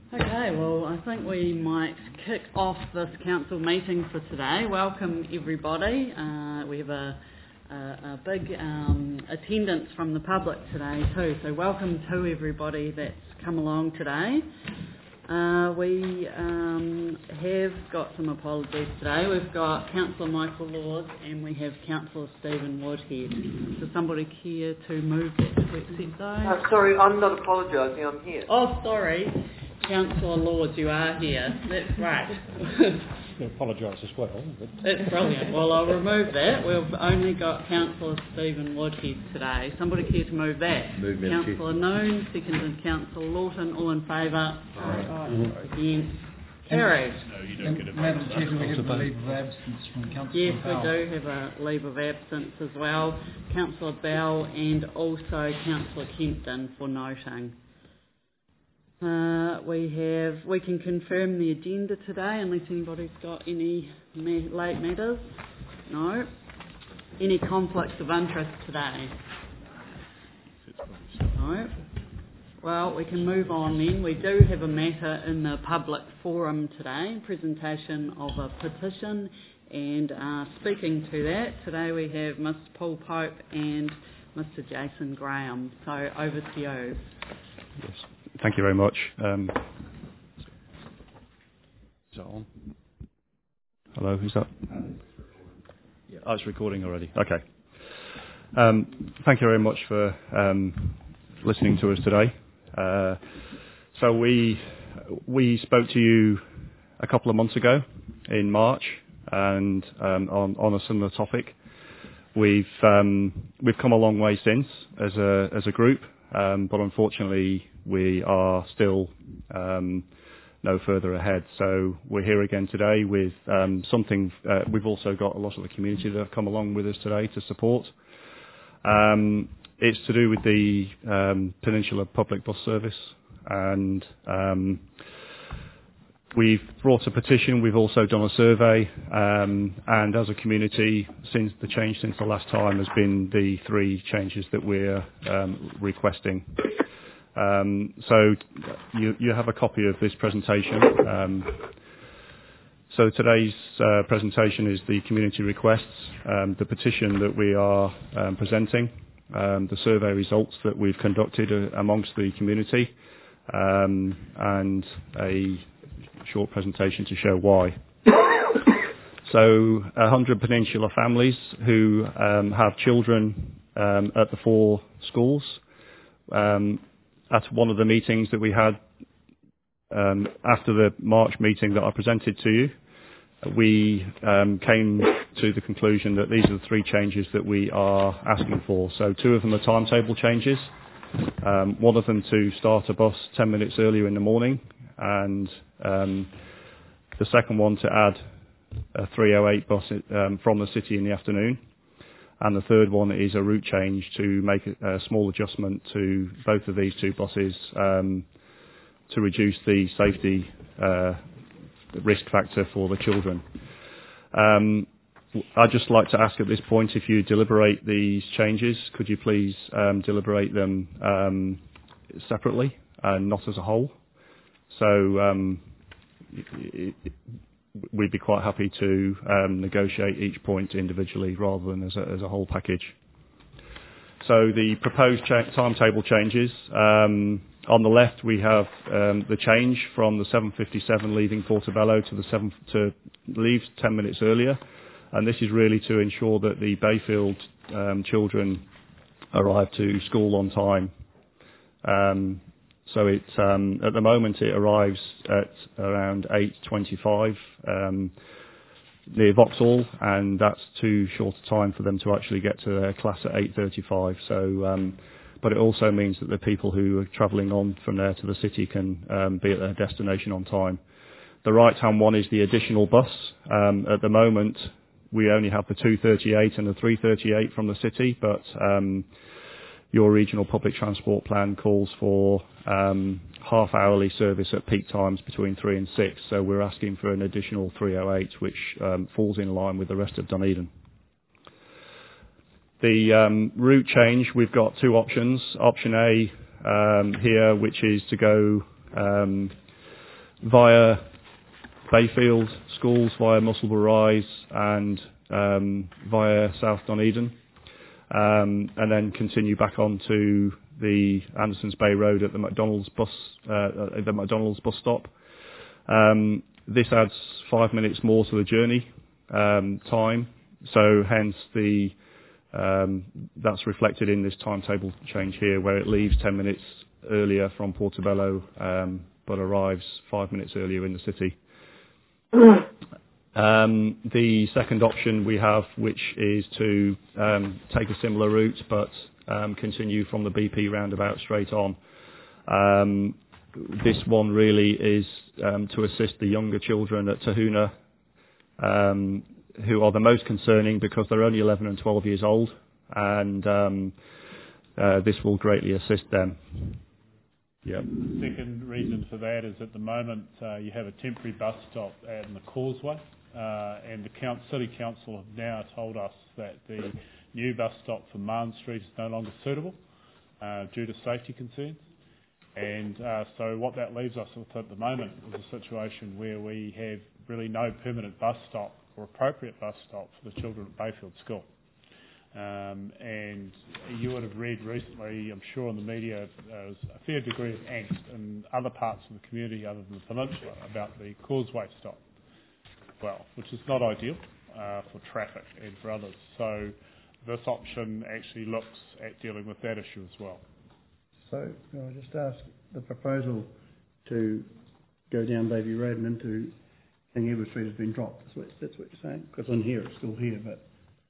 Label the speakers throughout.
Speaker 1: Okay, well, I think we might kick off this council meeting for today. Welcome everybody. We have a big attendance from the public today too, so welcome to everybody that's come along today. We have got some apologies today. We've got Councillor Michael Lord and we have Councillor Stephen Woodhead. Does somebody care to move that to accept those?
Speaker 2: Sorry, I'm not apologising, I'm here.
Speaker 1: Oh, sorry. Councillor Lord, you are here. That's right.
Speaker 3: I apologise as well. But...
Speaker 1: That's brilliant. Well, I'll remove that. We've only got Councillor Stephen Woodhead today. Somebody care to move that?
Speaker 4: Move that.
Speaker 1: Councillor Noon, seconded Councillor Lawton. All in favour? Aye. Against? Carried.
Speaker 5: No, you don't get a
Speaker 6: Madam Chair, do we have a leave of absence from Councillor
Speaker 1: Yes,
Speaker 6: Bell?
Speaker 1: we do have a leave of absence as well. Councillor Bell and also Councillor Kempton for noting. We can confirm the agenda today unless anybody's got any late matters. No. Any conflicts of interest today? No. Well, we can move on then. We do have a matter in the public forum today, presentation of a petition, and speaking to that, today we have Ms Paul Pope and Mr Jason Graham. So over to you.
Speaker 3: Yes. Thank you very much. Is that on? Hello, who's that? Yeah. Oh, it's recording already. Okay. Thank you very much for listening to us today. So we spoke to you a couple of months ago in March, and on a similar topic. We've come a long way since as a group, but unfortunately we are still no further ahead. So we're here again today with something. We've also got a lot of the community that have come along with us today to support. It's to do with the Peninsula Public Bus Service, and we've brought a petition. We've also done a survey, and as a community, since the last time has been the 3 changes that we're requesting. So you have a copy of this presentation. So today's presentation is the community requests, the petition that we are presenting, the survey results that we've conducted amongst the community, and a short presentation to show why. So 100 Peninsula families who have children at the 4 schools. At one of the meetings that we had after the March meeting that I presented to you, we came to the conclusion that these are the 3 changes that we are asking for. So 2 of them are timetable changes. One of them to start a bus 10 minutes earlier in the morning, and the second one to add a 308 bus from the city in the afternoon. And the third one is a route change to make a small adjustment to both of these 2 buses to reduce the safety risk factor for the children. I'd just like to ask at this point, if you deliberate these changes, could you please deliberate them separately and not as a whole? So we'd be quite happy to negotiate each point individually rather than as a whole package. So the proposed timetable changes. On the left we have the change from the 7:57 leaving Portobello to leave 10 minutes earlier, and this is really to ensure that the Bayfield children arrive to school on time. So it's at the moment it arrives at around 8:25 near Vauxhall, and that's too short a time for them to actually get to their class at 8:35. So, but it also means that the people who are travelling on from there to the city can be at their destination on time. The right-hand one is the additional bus. At the moment, we only have the 238 and the 338 from the city, but your regional public transport plan calls for half-hourly service at peak times between 3 and 6, so we're asking for an additional 308, which falls in line with the rest of Dunedin. The route change, we've got 2 options. Option A here, which is to go via Bayfield schools, via Musselburgh Rise and via South Dunedin, and then continue back onto the Andersons Bay Road at the McDonald's bus stop. This adds 5 minutes more to the journey time, so hence that's reflected in this timetable change here, where it leaves 10 minutes earlier from Portobello, but arrives 5 minutes earlier in the city. The second option we have, which is to take a similar route but continue from the BP roundabout straight on. This one really is to assist the younger children at Tahuna, who are the most concerning because they're only 11 and 12 years old, and this will greatly assist them. Yep.
Speaker 4: The second reason for that is at the moment you have a temporary bus stop in the Causeway, and the City Council have now told us that the new bus stop for Mahon Street is no longer suitable due to safety concerns. And so what that leaves us with at the moment is a situation where we have really no permanent bus stop or appropriate bus stop for the children at Bayfield School. And you would have read recently, I'm sure in the media, there was a fair degree of angst in other parts of the community other than the peninsula about the Causeway stop, well, which is not ideal for traffic and for others. So this option actually looks at dealing with that issue as well.
Speaker 5: So can I just ask, the proposal to go down Baby Road and into King Edward Street has been dropped. That's what you're saying? Because on here, it's still here, but...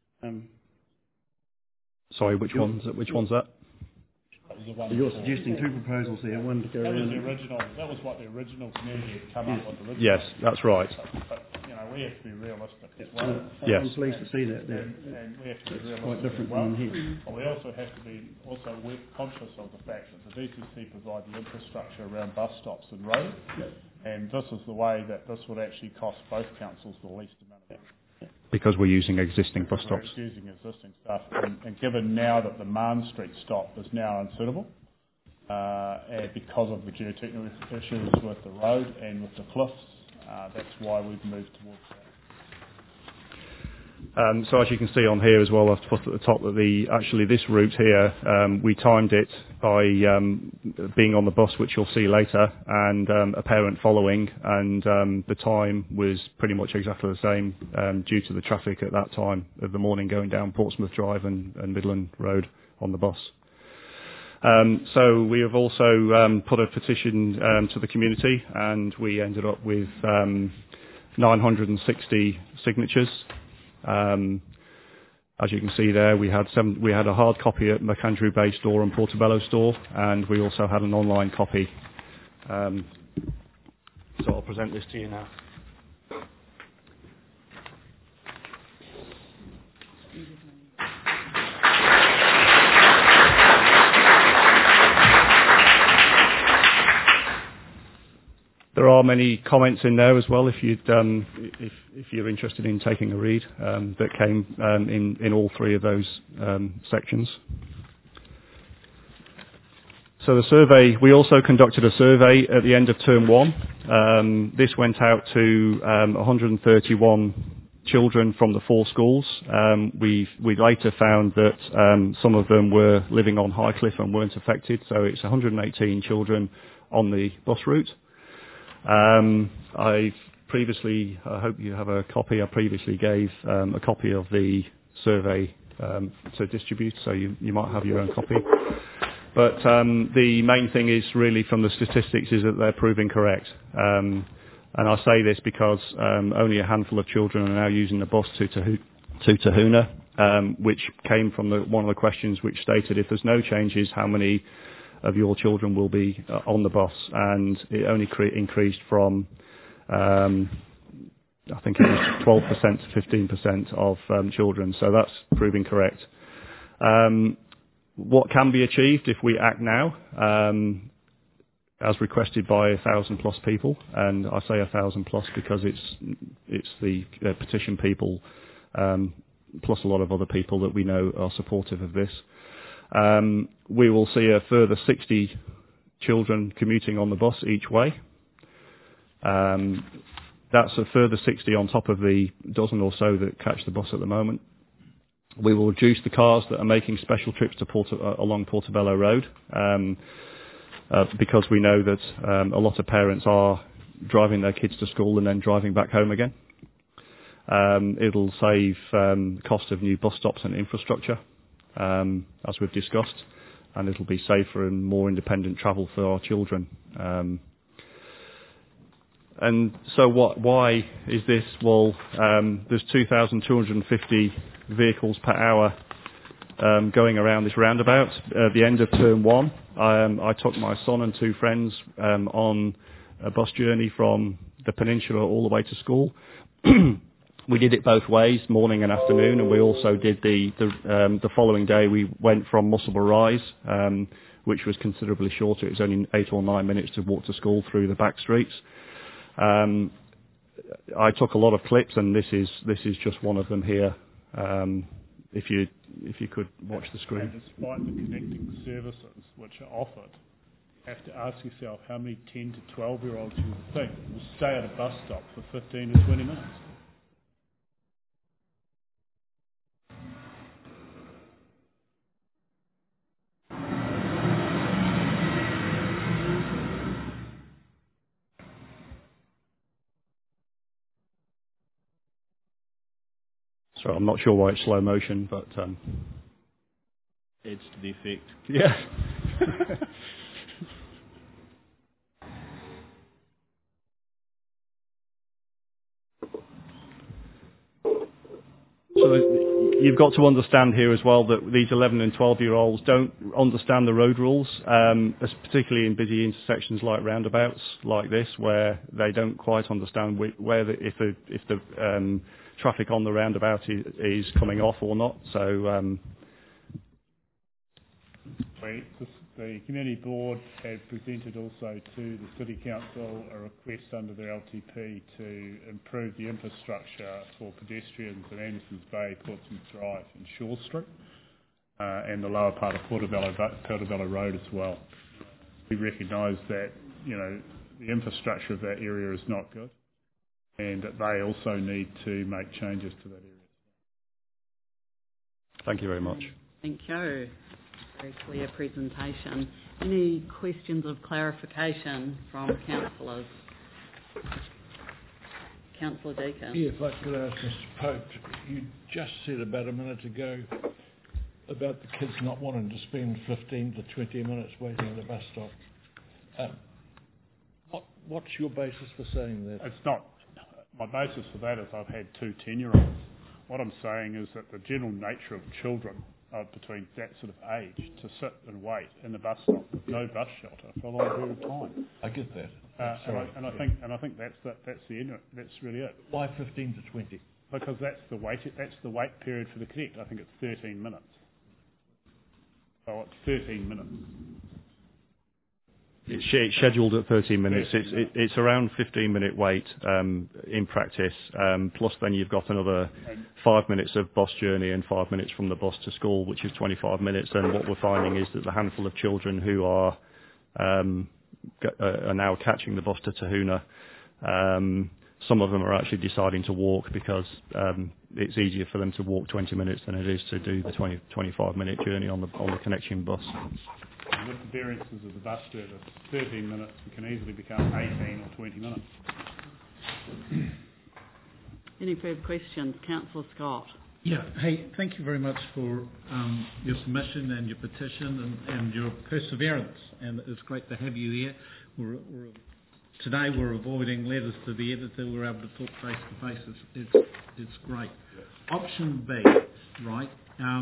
Speaker 3: Sorry, which one's that?
Speaker 5: So you're suggesting two proposals here, one to go around...
Speaker 4: That was what the original community had come up with originally.
Speaker 3: Yes, that's right.
Speaker 4: But we have to be realistic as
Speaker 5: well.
Speaker 3: Yes.
Speaker 5: I'm pleased to see that there.
Speaker 4: And we have to be realistic.
Speaker 5: Quite different
Speaker 4: from
Speaker 5: here.
Speaker 4: But we also have to be we're conscious of the fact that the DCC provide the infrastructure around bus stops and roads, and this is the way that this would actually cost both councils the least amount of money.
Speaker 3: Because we're using existing bus stops.
Speaker 4: We're using existing stuff, and given now that the Mahon Street stop is now unsuitable, and because of the geotechnical issues with the road and with the cliffs, that's why we've moved towards that.
Speaker 3: So as you can see on here as well, I've put at the top that this route here, we timed it by being on the bus, which you'll see later, and a parent following, and the time was pretty much exactly the same due to the traffic at that time of the morning going down Portsmouth Drive and Midland Road on the bus. So we have also put a petition to the community, and we ended up with 960 signatures. As you can see there, we had a hard copy at McAndrew Bay store and Portobello store, and we also had an online copy. So I'll present this to you now. There are many comments in there as well, if you're interested in taking a read, that came in all three of those sections. So the survey, we also conducted a survey at the end of term one. This went out to 131 children from the 4 schools. We later found that some of them were living on Highcliffe and weren't affected, so it's 118 children on the bus route. I've previously, I hope you have a copy, I previously gave a copy of the survey to distribute, so you might have your own copy. But the main thing is really from the statistics is that they're proving correct. And I say this because only a handful of children are now using the bus to Tahuna, which came from one of the questions which stated if there's no changes, how many of your children will be on the bus, and it only increased from I think it was 12% to 15% of children, so that's proving correct. What can be achieved if we act now, as requested by 1,000 plus people, and I say 1,000 plus because it's the petition people plus a lot of other people that we know are supportive of this. We will see a further 60 children commuting on the bus each way. That's a further 60 on top of the dozen or so that catch the bus at the moment. We will reduce the cars that are making special trips to along Portobello Road, because we know that a lot of parents are driving their kids to school and then driving back home again. It'll save the cost of new bus stops and infrastructure, as we've discussed, and it'll be safer and more independent travel for our children. And so why is this? Well, there's 2,250 vehicles per hour going around this roundabout. At the end of term one, I took my son and two friends on a bus journey from the peninsula all the way to school. We did it both ways, morning and afternoon, and we also did the following day. We went from Musselburgh Rise, which was considerably shorter. It was only 8 or 9 minutes to walk to school through the back streets. I took a lot of clips, and this is just one of them here. If you could watch the screen.
Speaker 4: And despite the connecting services which are offered, you have to ask yourself how many 10 to 12-year-olds you would think will stay at a bus stop for 15 to 20 minutes.
Speaker 3: So I'm not sure why it's slow motion, but
Speaker 4: Adds to the effect.
Speaker 3: yeah. So you've got to understand here as well that these 11 and 12-year-olds don't understand the road rules, particularly in busy intersections like roundabouts like this, where they don't quite understand if the traffic on the roundabout is coming off or not. So
Speaker 4: the Community Board had presented also to the City Council a request under their LTP to improve the infrastructure for pedestrians at Andersons Bay, Portsmouth Drive and Shaw Street, and the lower part of Portobello Road as well. We recognise that, the infrastructure of that area is not good, and that they also need to make changes to that area.
Speaker 3: thank you very much.
Speaker 1: Thank you. Very clear presentation. Any questions of clarification from councillors? Councillor Deacon.
Speaker 7: Yeah, if I could ask Mr. Pope, you just said about a minute ago about the kids not wanting to spend 15 to 20 minutes waiting at a bus stop. What's your basis for saying that?
Speaker 4: It's not. My basis for that is I've had 2 10-year-olds. What I'm saying is that the general nature of children between that sort of age to sit and wait in the bus stop with no bus shelter for a long period of time.
Speaker 7: I get that.
Speaker 4: And I think that's the end of it. That's really it.
Speaker 7: Why 15 to 20?
Speaker 4: Because that's the wait period for the Connect. I think it's 13 minutes. So it's 13 minutes.
Speaker 3: It's scheduled at 13 minutes. It's around 15-minute wait in practice. Plus, then you've got another 5 minutes of bus journey and 5 minutes from the bus to school, which is 25 minutes. And what we're finding is that the handful of children who are now catching the bus to Tahuna, some of them are actually deciding to walk because it's easier for them to walk 20 minutes than it is to do the 25-minute journey on the connection bus.
Speaker 4: With the variances of the bus service, 13 minutes can easily become 18 or 20 minutes.
Speaker 1: Any further questions? Councillor Scott.
Speaker 6: Yeah, hey, thank you very much for your submission and your petition and your perseverance, and it's great to have you here. Today we're avoiding letters to the editor, we're able to talk face to face, it's great. Option B, right,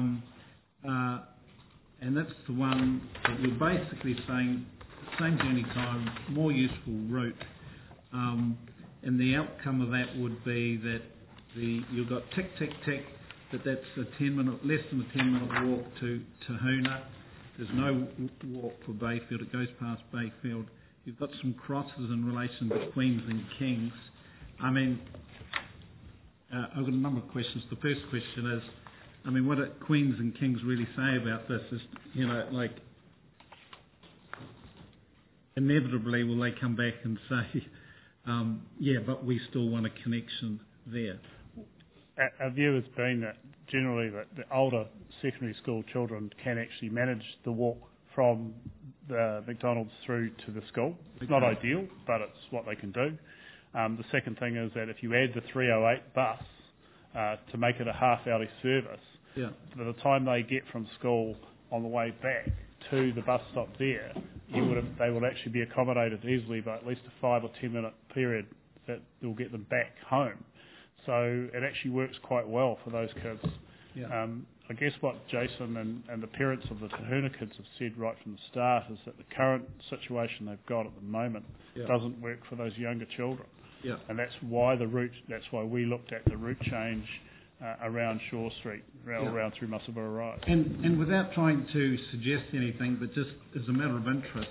Speaker 6: and that's the one that you're basically saying, same journey time, more useful route, and the outcome of that would be that you've got tick, tick, tick, but that's less than a 10-minute walk to Tahuna. There's no walk for Bayfield, it goes past Bayfield. You've got some crosses in relation to Queens and Kings. I mean, I've got a number of questions. The first question is, I mean, what do Queens and Kings really say about this is, like, inevitably will they come back and say, but we still want a connection there.
Speaker 4: Our view has been that generally that the older secondary school children can actually manage the walk from the McDonald's through to the school. It's not ideal, but it's what they can do. The second thing is that if you add the 308 bus to make it a half-hourly service, by the time they get from school on the way back to the bus stop there, they will actually be accommodated easily by at least a 5 or 10 minute period that will get them back home. So it actually works quite well for those kids. I guess what Jason and the parents of the Tahuna kids have said right from the start is that the current situation they've got at the moment doesn't work for those younger children. And that's why we looked at the route change around Shaw Street, around through Musselburgh Rise.
Speaker 6: And without trying to suggest anything, but just as a matter of interest,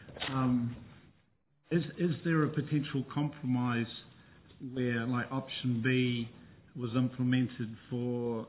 Speaker 6: is there a potential compromise where, like, option B was implemented for,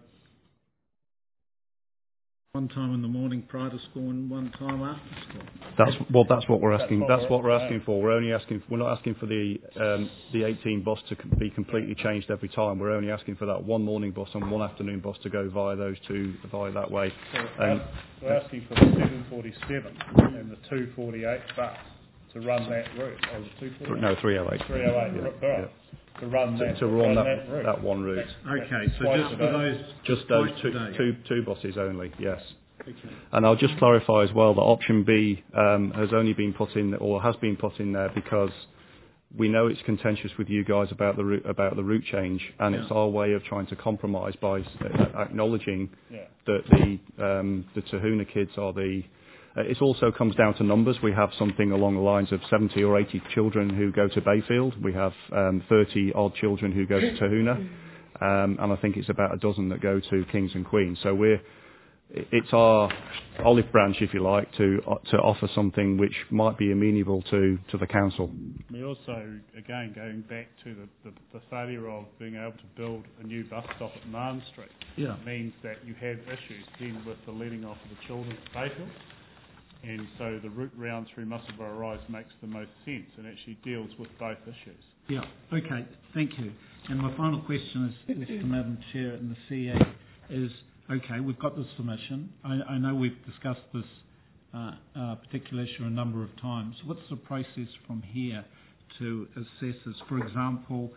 Speaker 6: one time in the morning prior to school and one time after school?
Speaker 3: That's what we're asking. That's what we're asking for. We're not asking for the 18 bus to be completely changed every time. We're only asking for that one morning bus and one afternoon bus to go via that way.
Speaker 4: We're asking for the 747 and the 248 bus to run that route. Or the 248?
Speaker 3: No, 308.
Speaker 4: 308 bus. To run that route.
Speaker 3: That one route.
Speaker 6: Okay, so just for those...
Speaker 3: Just those two buses only, yes. Okay. And I'll just clarify as well that option B has only been put in, or has been put in there because we know it's contentious with you guys about the route change, and it's our way of trying to compromise by acknowledging that the Tahuna kids are the... It also comes down to numbers. We have something along the lines of 70 or 80 children who go to Bayfield. We have 30 odd children who go to Tahuna, and I think it's about a dozen that go to Kings and Queens. So it's our olive branch, if you like, to offer something which might be amenable to the council.
Speaker 4: We also, again, going back to the failure of being able to build a new bus stop at Marne Street, means that you have issues then with the letting off of the children at Bayfield. And so the route round through Musselburgh Rise makes the most sense and actually deals with both issues.
Speaker 6: Yeah, okay, thank you. And my final question is to Madam Chair and the CA is, okay, we've got this submission. I know we've discussed this particular issue a number of times. What's the process from here to assess this? For example,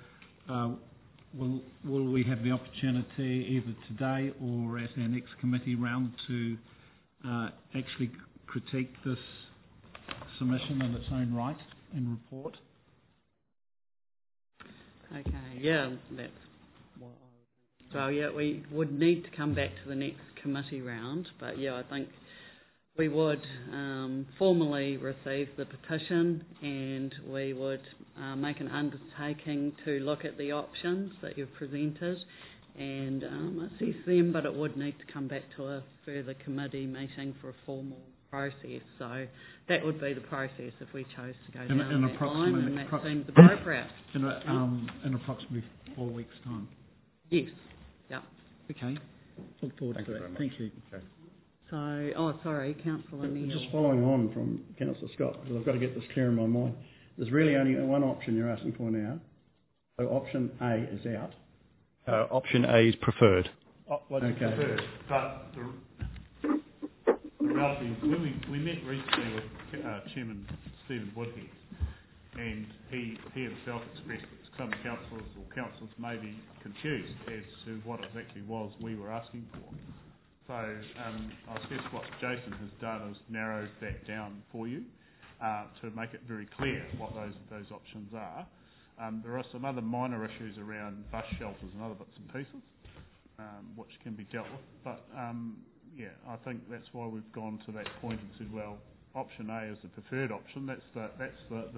Speaker 6: will we have the opportunity either today or at our next committee round to actually critique this submission in its own right and report?
Speaker 1: Okay, that's what I would think. So we would need to come back to the next committee round, but I think we would formally receive the petition and we would make an undertaking to look at the options that you've presented and assess them, but it would need to come back to a further committee meeting for a formal process. So that would be the process if we chose to go down that line, and that seems appropriate.
Speaker 6: In approximately 4 weeks' time?
Speaker 1: Yes. Yeah.
Speaker 6: Okay. Look forward to that. Thank you.
Speaker 3: Okay.
Speaker 1: So, sorry, Councillor Neal.
Speaker 5: Just following on from Councillor Scott, because I've got to get this clear in my mind. There's really only one option you're asking for now. So option A is out.
Speaker 3: Option A is preferred.
Speaker 4: Preferred, but the reality is we met recently with Chairman Stephen Woodhead, and he himself expressed that some councillors may be confused as to what exactly was we were asking for. So I guess what Jason has done is narrowed that down for you to make it very clear what those options are. There are some other minor issues around bus shelters and other bits and pieces which can be dealt with, but I think that's why we've gone to that point and said, well, option A is the preferred option. That's the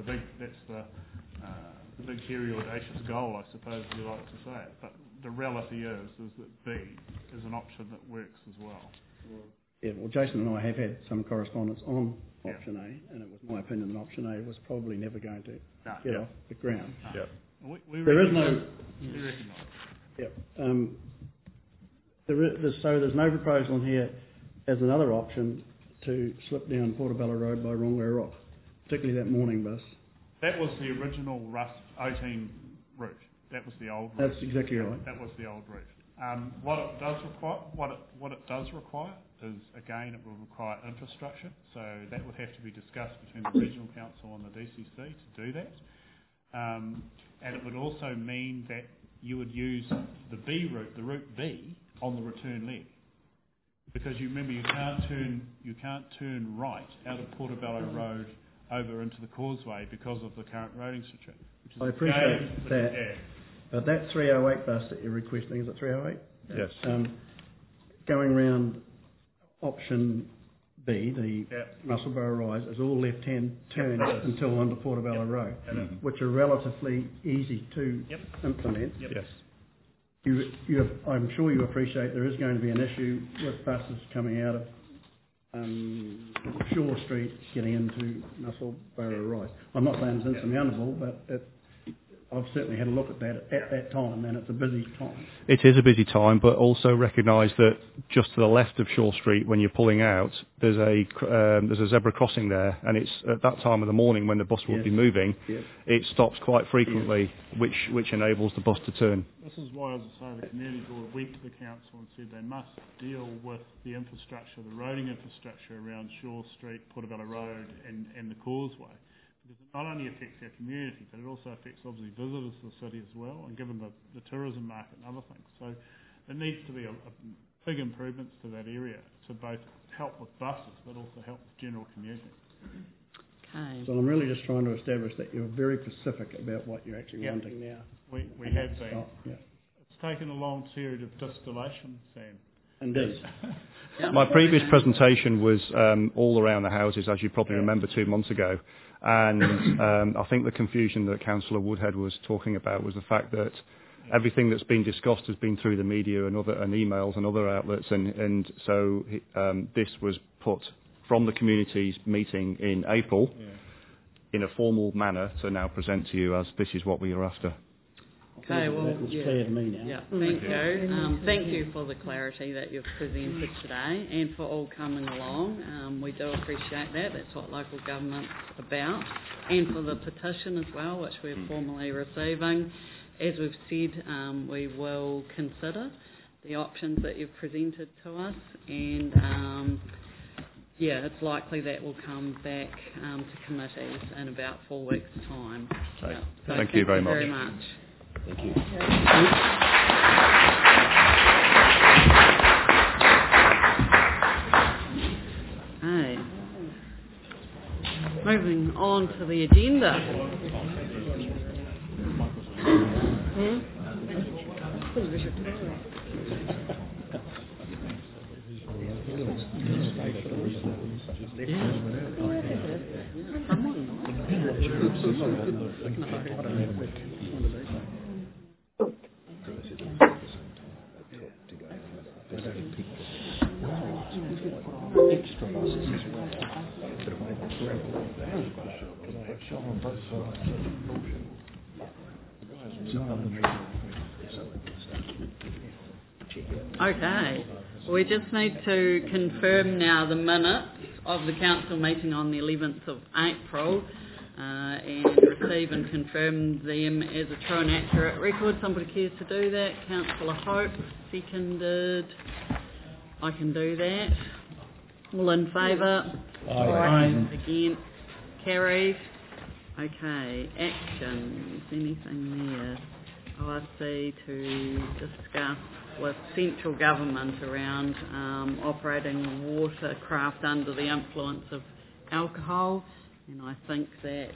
Speaker 4: big hairy audacious goal, I suppose you like to say it. But the reality is that B is an option that works as well.
Speaker 5: Yeah, well, Jason and I have had some correspondence on option A, and it was my opinion that option A was probably never going to get off the ground. There is no...
Speaker 4: We recognise.
Speaker 5: Yep. There's no proposal in here as another option to slip down Portobello Road by Rongoa Rock, particularly that morning bus.
Speaker 4: That was the original Russ 18 route. That was the old route.
Speaker 5: That's exactly right.
Speaker 4: That was the old route. What it does require is, again, it will require infrastructure. So that would have to be discussed between the Regional Council and the DCC to do that. And it would also mean that you would use the B route, the route B, on the return leg. Because you remember, you can't turn right out of Portobello Road over into the Causeway because of the current roading situation.
Speaker 5: I appreciate that. But that 308 bus that you're requesting, is it 308?
Speaker 3: Yes.
Speaker 5: Going round option B, the Musselburgh Rise, is all left-hand turns until onto Portobello Road, which are relatively easy to implement.
Speaker 3: Yes.
Speaker 5: I'm sure you appreciate there is going to be an issue with buses coming out of Shaw Street getting into Musselburgh Rise. I'm not saying it's insurmountable, but I've certainly had a look at that at that time, and it's a busy time.
Speaker 3: It is a busy time, but also recognise that just to the left of Shaw Street, when you're pulling out, there's a zebra crossing there, and it's at that time of the morning when the bus will be moving. It stops quite frequently, which enables the bus to turn.
Speaker 4: This is why, as I say, the community board went to the council and said they must deal with the infrastructure, the roading infrastructure around Shaw Street, Portobello Road, and the Causeway. Because it not only affects our community, but it also affects obviously visitors to the city as well, and given the tourism market and other things. So there needs to be a big improvements to that area to both help with buses, but also help with general commuting.
Speaker 1: Okay.
Speaker 5: So I'm really just trying to establish that you're very specific about what you're actually wanting now.
Speaker 4: We have been. It's taken a long period of distillation, Sam.
Speaker 5: Indeed.
Speaker 3: My previous presentation was all around the houses, as you probably remember 2 months ago. And I think the confusion that Councillor Woodhead was talking about was the fact that everything that's been discussed has been through the media and emails and other outlets, and so this was put from the community's meeting in April in a formal manner to now present to you as this is what we are after.
Speaker 1: Okay, well,
Speaker 5: that was clear to me now.
Speaker 1: Yeah, thank you. Thank you for the clarity that you've presented today and for all coming along. We do appreciate that. That's what local government's about. And for the petition as well, which we're formally receiving. As we've said, we will consider the options that you've presented to us, and it's likely that will come back to committees in about 4 weeks' time.
Speaker 3: Okay.
Speaker 1: So
Speaker 3: thank you very much.
Speaker 1: Very much.
Speaker 3: Thank you.
Speaker 1: Okay. Moving on to the agenda. Okay, we just need to confirm now the minutes of the council meeting on the 11th of April and receive and confirm them as a true and accurate record. Somebody cares to do that? Councillor Hope, seconded. I can do that. All in favour?
Speaker 5: Aye.
Speaker 1: Against? Carried. Okay, actions. Anything there? ORC to discuss with central government around operating watercraft under the influence of alcohol, and I think that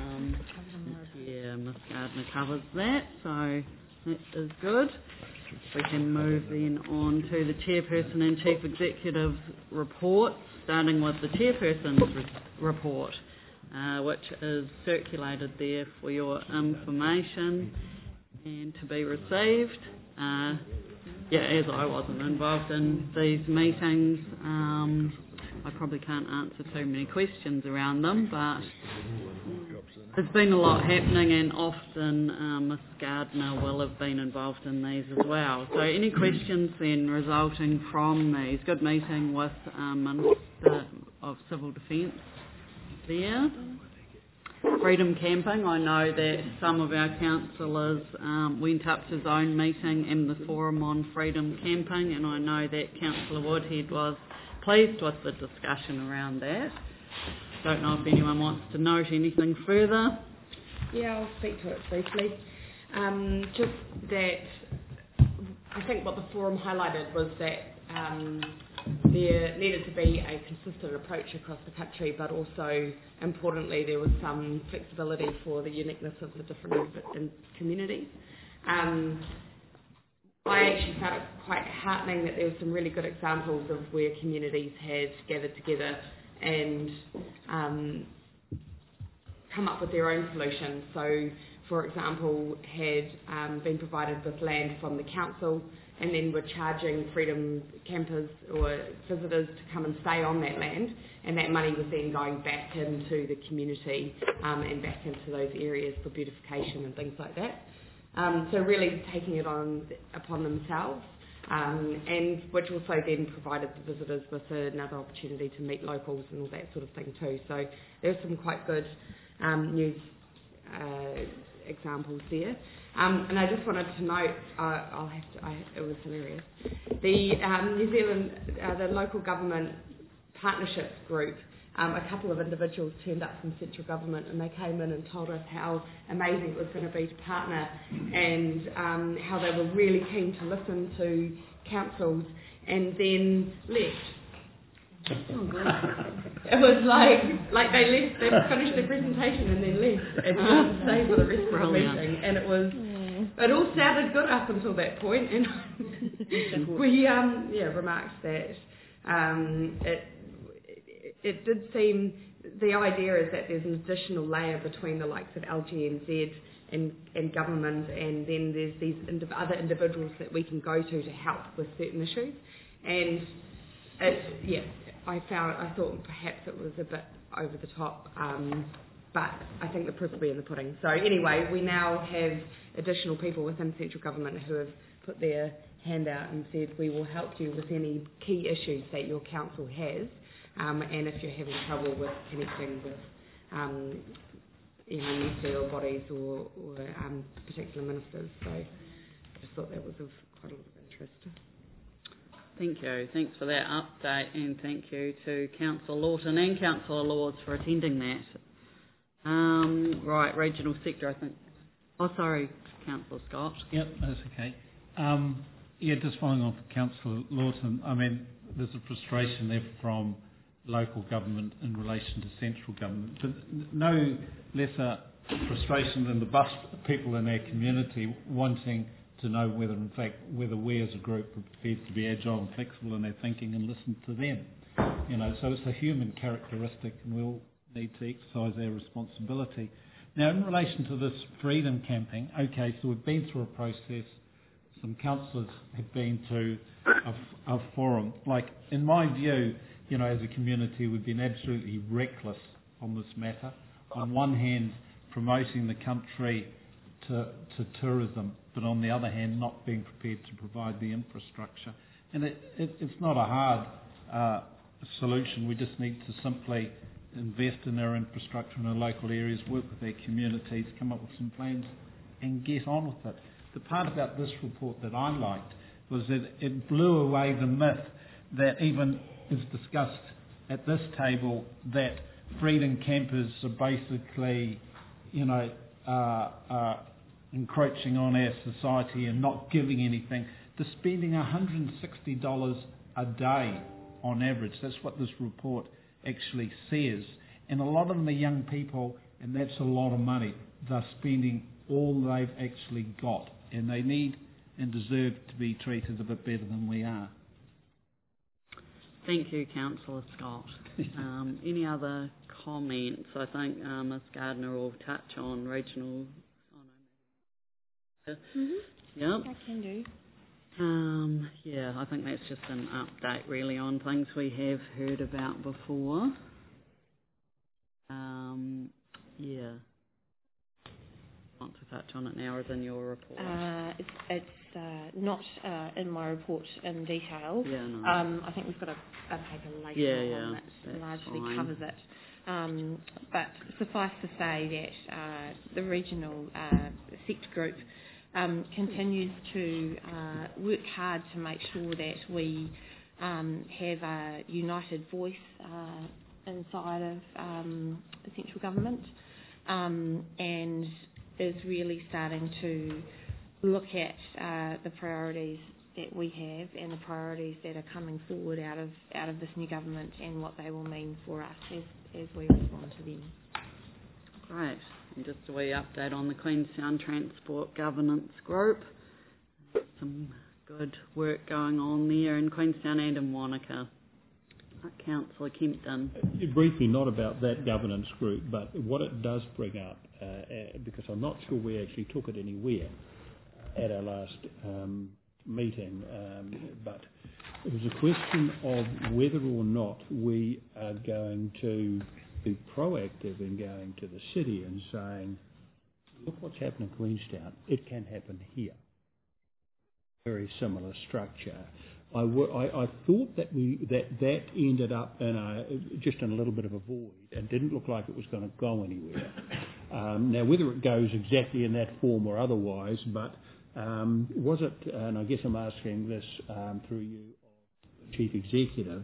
Speaker 1: Ms Gardner covers that, so that is good. We can move then on to the Chairperson and Chief Executive's report, starting with the Chairperson's report, which is circulated there for your information and to be received. As I wasn't involved in these meetings, I probably can't answer too many questions around them, but there's been a lot happening, and often Ms Gardner will have been involved in these as well. So any questions then resulting from these? Good meeting with Minister of Civil Defence there. freedom camping, I know that some of our councillors went up to zone meeting and the forum on freedom camping, and I know that Councillor Woodhead was pleased with the discussion around that. Don't know if anyone wants to note anything further.
Speaker 8: Yeah, I'll speak to it briefly. Just that I think what the forum highlighted was that there needed to be a consistent approach across the country, but also, importantly, there was some flexibility for the uniqueness of the different communities. I actually found it quite heartening that there were some really good examples of where communities had gathered together and come up with their own solutions. So, for example, had been provided with land from the council and then were charging freedom campers or visitors to come and stay on that land, and that money was then going back into the community and back into those areas for beautification and things like that. So really taking it upon themselves, and which also then provided the visitors with another opportunity to meet locals and all that sort of thing too. So there were some quite good news examples there. And I just wanted to note, it was hilarious. The New Zealand, the local government partnerships group, a couple of individuals turned up from central government and they came in and told us how amazing it was going to be to partner and how they were really keen to listen to councils and then left. It was like they left, they finished their presentation and then left and didn't stay for the rest of the meeting, and it all sounded good up until that point, and we remarked that it did seem, the idea is that there's an additional layer between the likes of LGNZ and government, and then there's these other individuals that we can go to help with certain issues, and I thought perhaps it was a bit over the top, but I think the proof will be in the pudding. So anyway, we now have additional people within central government who have put their hand out and said, we will help you with any key issues that your council has, and if you're having trouble with connecting with ministerial bodies or particular ministers. So I just thought that was of quite a lot of interest.
Speaker 1: Thank you. Thanks for that update, and thank you to Councillor Lawton and Councillor Lords for attending that. Right, regional sector, I think. Oh, sorry, Councillor Scott.
Speaker 6: Yep, that's okay. Just following on from Councillor Lawton, I mean, there's a frustration there from local government in relation to central government, but no lesser frustration than the bus people in our community wanting to know whether we as a group are prepared to be agile and flexible in their thinking and listen to them. So it's a human characteristic, and we'll need to exercise our responsibility. Now, in relation to this freedom camping, okay, so we've been through a process. Some councillors have been to a forum. Like, in my view, as a community, we've been absolutely reckless on this matter. On one hand, promoting the country to tourism, but on the other hand, not being prepared to provide the infrastructure. And it's not a hard solution. We just need to simply invest in our infrastructure in our local areas, work with our communities, come up with some plans and get on with it. The part about this report that I liked was that it blew away the myth that even is discussed at this table, that freedom campers are basically, encroaching on our society and not giving anything. They're spending $160 a day on average. That's what this report actually says. And a lot of them are young people, and that's a lot of money. They're spending all they've actually got, and they need and deserve to be treated a bit better than we are.
Speaker 1: Thank you, Councillor Scott. Any other comments? I think Ms Gardner will touch on regional... Yep.
Speaker 9: I can do.
Speaker 1: I think that's just an update really on things we have heard about before. Want to touch on it now or is in your report?
Speaker 9: It's not in my report in detail.
Speaker 1: Yeah, no.
Speaker 9: I think we've got a paper later on that largely covers it. But suffice to say that the regional sector group continues to work hard to make sure that we have a united voice inside of central government, and is really starting to look at the priorities that we have and the priorities that are coming forward out of this new government and what they will mean for us as we respond to them.
Speaker 1: Great. And just a wee update on the Queenstown Transport Governance Group. Some good work going on there in Queenstown and in Wanaka. Councillor Kempton.
Speaker 10: Briefly, not about that governance group, but what it does bring up, because I'm not sure we actually took it anywhere at our last meeting, but it was a question of whether or not we are going to be proactive in going to the city and saying, look what's happened in Queenstown, it can happen here. Very similar structure. I thought that that ended up in just in a little bit of a void and didn't look like it was going to go anywhere. Now, whether it goes exactly in that form or otherwise, but was it, and I guess I'm asking this through you, Chief Executive,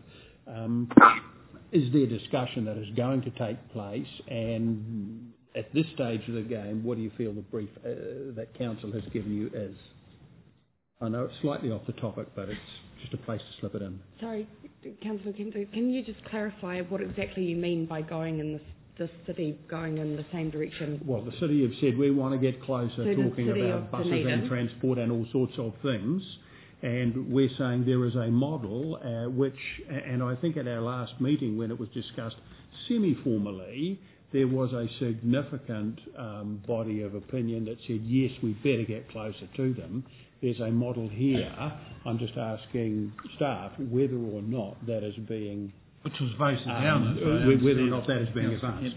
Speaker 10: is there discussion that is going to take place, and at this stage of the game, what do you feel the brief that Council has given you is? I know it's slightly off the topic, but it's just a place to slip it in.
Speaker 8: Sorry, Councillor Kempton, can you just clarify what exactly you mean by going in the city going in the same direction?
Speaker 10: Well, the city have said we want to get closer, talking about buses and transport and all sorts of things. And we're saying there is a model which, and I think at our last meeting when it was discussed semi-formally, there was a significant body of opinion that said, yes, we better get closer to them. There's a model here. I'm just asking staff whether or not that is being...
Speaker 6: Which was voted down.
Speaker 10: Whether or not that is being advanced.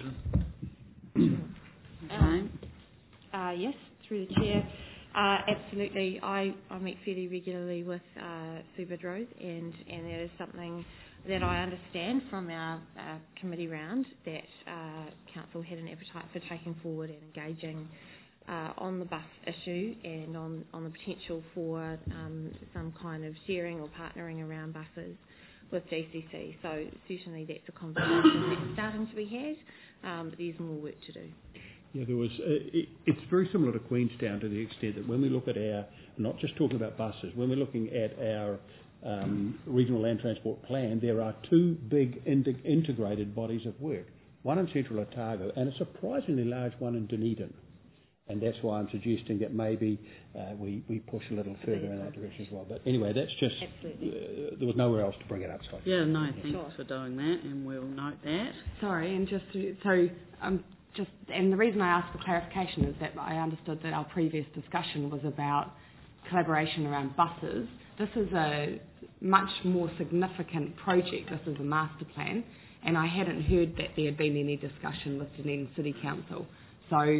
Speaker 9: Yes, through the Chair. Absolutely. I meet fairly regularly with Sue Bidrose, and that is something that I understand from our committee round that Council had an appetite for taking forward and engaging on the bus issue and on the potential for some kind of sharing or partnering around buses with DCC. So certainly that's a conversation that's starting to be had, but there's more work to do.
Speaker 10: Yeah, there was. It's very similar to Queenstown to the extent that when we look at our, not just talking about buses, when we're looking at our regional land transport plan, there are two big integrated bodies of work. One in Central Otago and a surprisingly large one in Dunedin. And that's why I'm suggesting that maybe we push a little further in that direction as well. But anyway, that's just, there was nowhere else to bring it up. So.
Speaker 1: Yeah, no, thanks for doing that, and we'll note that.
Speaker 8: Sorry, and and the reason I asked for clarification is that I understood that our previous discussion was about collaboration around buses. This is a much more significant project. This is a master plan, and I hadn't heard that there had been any discussion with Dunedin City Council. So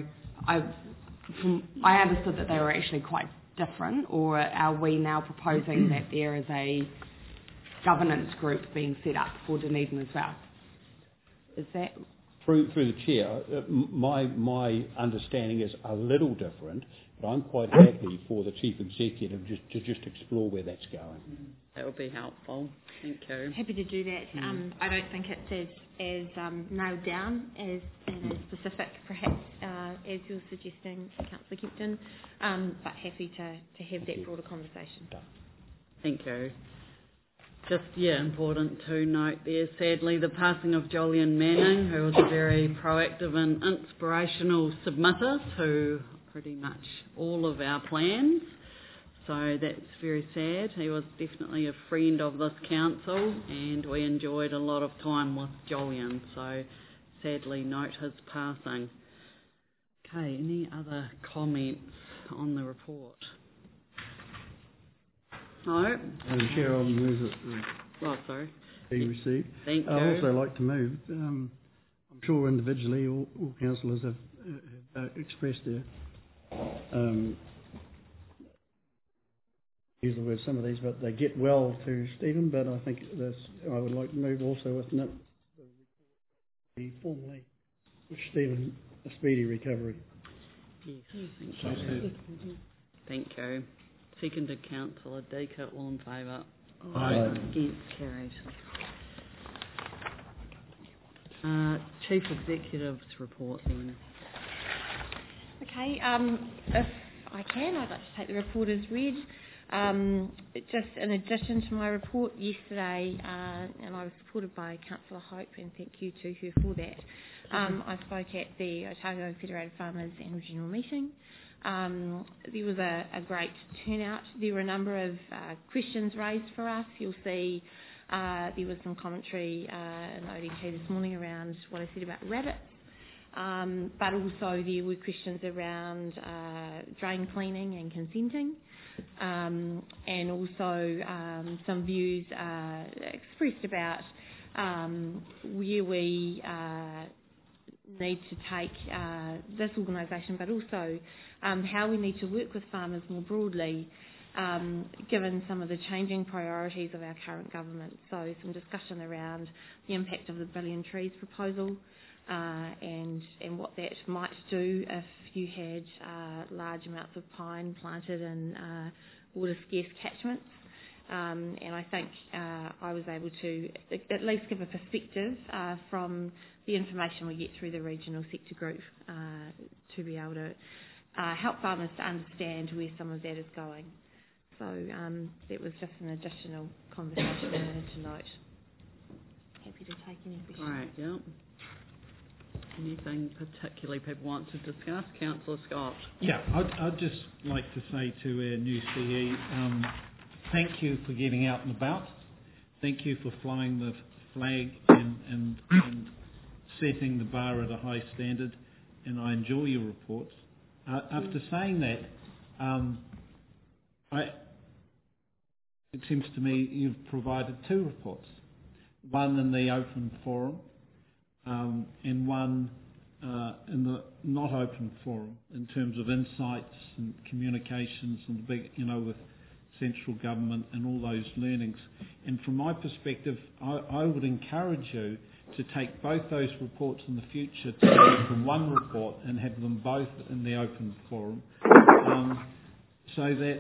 Speaker 8: I understood that they were actually quite different, or are we now proposing that there is a governance group being set up for Dunedin as well? Is that...
Speaker 10: Through the Chair, my understanding is a little different, but I'm quite happy for the Chief Executive to just explore where that's going.
Speaker 1: That would be helpful. Thank you.
Speaker 9: Happy to do that. I don't think it's as nailed down as specific, perhaps, as you're suggesting, Councillor Kempton, but happy to have that broader conversation.
Speaker 1: Thank you. Just, important to note there, sadly, the passing of Jolyon Manning, who was a very proactive and inspirational submitter to pretty much all of our plans. So that's very sad. He was definitely a friend of this council, and we enjoyed a lot of time with Jolyon. So sadly note his passing. Okay, any other comments on the report? No.
Speaker 5: And Chair, I'll move it
Speaker 1: sorry.
Speaker 5: be received.
Speaker 1: Thank you.
Speaker 5: I'd also like to move. I'm sure individually all councillors have expressed their use the word some of these, but they get well to Stephen. But I think I would like to move also with Nick formally wish Stephen a speedy recovery.
Speaker 1: Yes, thank you. Thank you. Seconded Councillor Deaker, all in favour?
Speaker 6: Aye.
Speaker 1: Against, carried. Chief Executive's report then.
Speaker 9: Okay, if I can, I'd like to take the report as read. Just in addition to my report yesterday, and I was supported by Councillor Hope, and thank you to her for that, I spoke at the Otago Federated Farmers Annual General Meeting. There was a great turnout. There were a number of questions raised for us. You'll see there was some commentary in ODT this morning around what I said about rabbits. But also there were questions around drain cleaning and consenting, and also some views expressed about where we need to take this organisation, but also how we need to work with farmers more broadly, given some of the changing priorities of our current government. So some discussion around the impact of the Billion Trees proposal, and what that might do if you had large amounts of pine planted in water-scarce catchments. And I think I was able to at least give a perspective from the information we get through the regional sector group to be able to help farmers to understand where some of that is going. So that was just an additional conversation I wanted to note. Happy to take any questions.
Speaker 1: Right, yeah. Anything particularly people want to discuss? Councillor Scott.
Speaker 6: Yeah, I'd just like to say to our new CE, thank you for getting out and about. Thank you for flying the flag and setting the bar at a high standard. And I enjoy your reports. After saying that, it seems to me you've provided two reports. One in the open forum, and one in the not open forum in terms of insights and communications and big, with central government and all those learnings. And from my perspective, I would encourage you to take both those reports in the future together from one report and have them both in the open forum, so that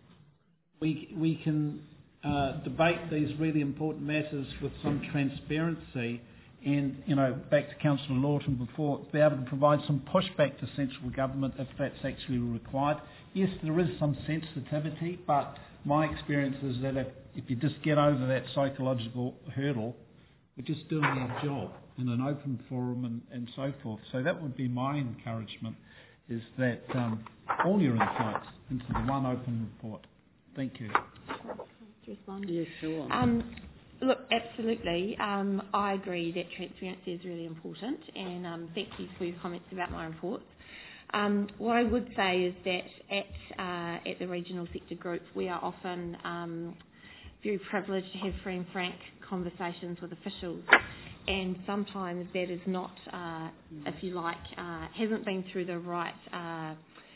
Speaker 6: we can debate these really important matters with some transparency. And, back to Councillor Lawton before, be able to provide some pushback to central government if that's actually required. Yes, there is some sensitivity, but my experience is that if you just get over that psychological hurdle, we're just doing our job in an open forum and so forth. So that would be my encouragement, is that all your insights into the one open report. Thank you.
Speaker 9: To respond?
Speaker 1: Yes, sure.
Speaker 9: Look, absolutely. I agree that transparency is really important, and thank you for your comments about my reports. What I would say is that at the regional sector group, we are often very privileged to have free and frank conversations with officials, and sometimes that is not, if you like, hasn't been through the right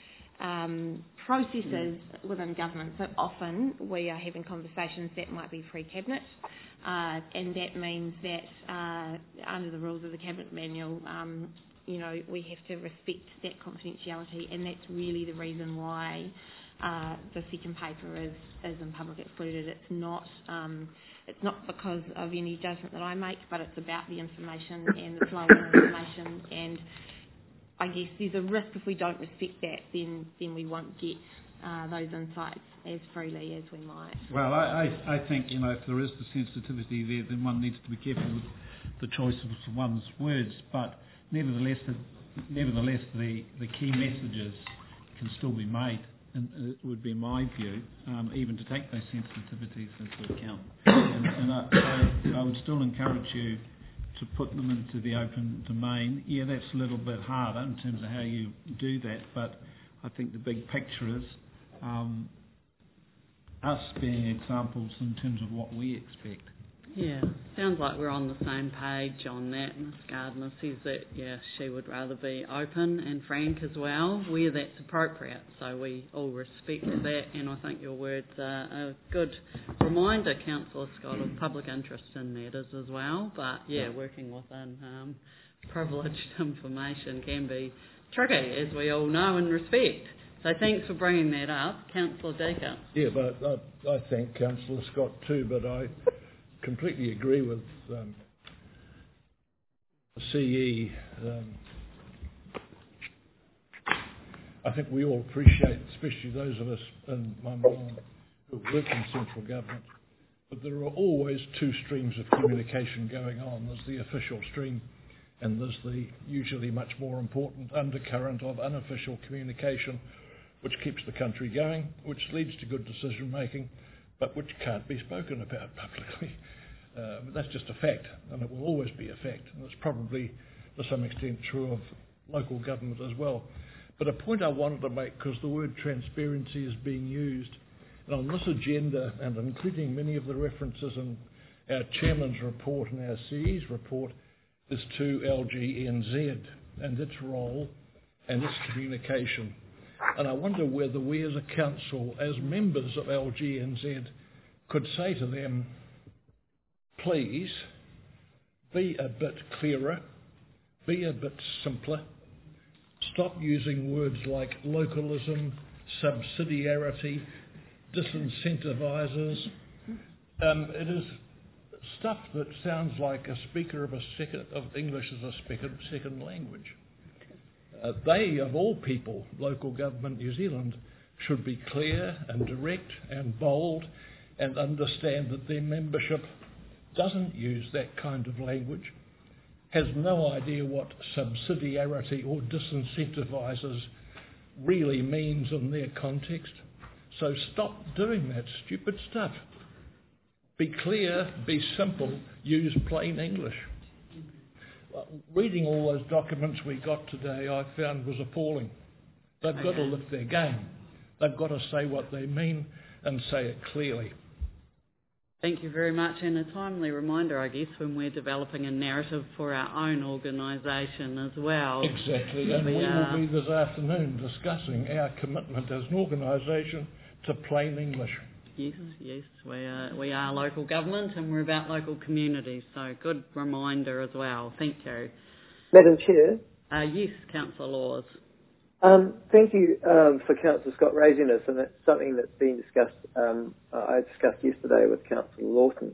Speaker 9: processes within government. So often we are having conversations that might be pre-cabinet, and that means that under the rules of the Cabinet Manual, we have to respect that confidentiality, and that's really the reason why the second paper is in public excluded. It's not because of any judgment that I make, but it's about the information and the flow of information. And I guess there's a risk if we don't respect that, then we won't get those insights as freely as we might.
Speaker 6: Well, I think, if there is the sensitivity there, then one needs to be careful with the choice of one's words. But nevertheless, the key messages can still be made, and it would be my view, even to take those sensitivities into account. And I would still encourage you to put them into the open domain. Yeah, that's a little bit harder in terms of how you do that, but I think the big picture is us being examples in terms of what we expect.
Speaker 1: Yeah, sounds like we're on the same page on that. Ms Gardner says that, she would rather be open and frank as well, where that's appropriate. So we all respect that, and I think your words are a good reminder, Councillor Scott, of public interest in matters as well. But, working within privileged information can be tricky, as we all know and respect. So thanks for bringing that up. Councillor Deaker.
Speaker 7: Yeah, but I thank Councillor Scott too, but I completely agree with CE. I think we all appreciate, especially those of us in my mind who work in central government, but there are always two streams of communication going on. There's the official stream and there's the usually much more important undercurrent of unofficial communication, which keeps the country going, which leads to good decision making, but which can't be spoken about publicly. That's just a fact, and it will always be a fact, and it's probably to some extent true of local government as well. But a point I wanted to make, because the word transparency is being used, and on this agenda, and including many of the references in our Chairman's report and our CE's report, is to LGNZ and its role and its communication. And I wonder whether we as a council, as members of LGNZ, could say to them, please be a bit clearer, be a bit simpler, stop using words like localism, subsidiarity, disincentivisers. It is stuff that sounds like a speaker of English as a second language. They, of all people, local government New Zealand, should be clear and direct and bold and understand that their membership doesn't use that kind of language, has no idea what subsidiarity or disincentivisers really means in their context. So stop doing that stupid stuff. Be clear, be simple, use plain English. Reading all those documents we got today, I found was appalling. They've got to lift their game. They've got to say what they mean and say it clearly.
Speaker 1: Thank you very much, and a timely reminder, I guess, when we're developing a narrative for our own organisation as well.
Speaker 7: Exactly, and we will be this afternoon discussing our commitment as an organisation to plain English.
Speaker 1: Yes, we are local government and we're about local communities, so good reminder as well. Thank you.
Speaker 2: Madam Chair?
Speaker 1: Yes, Councillor Laws.
Speaker 2: Thank you for Councillor Scott raising this, and it's something that's been discussed, I discussed yesterday with Councillor Lawson.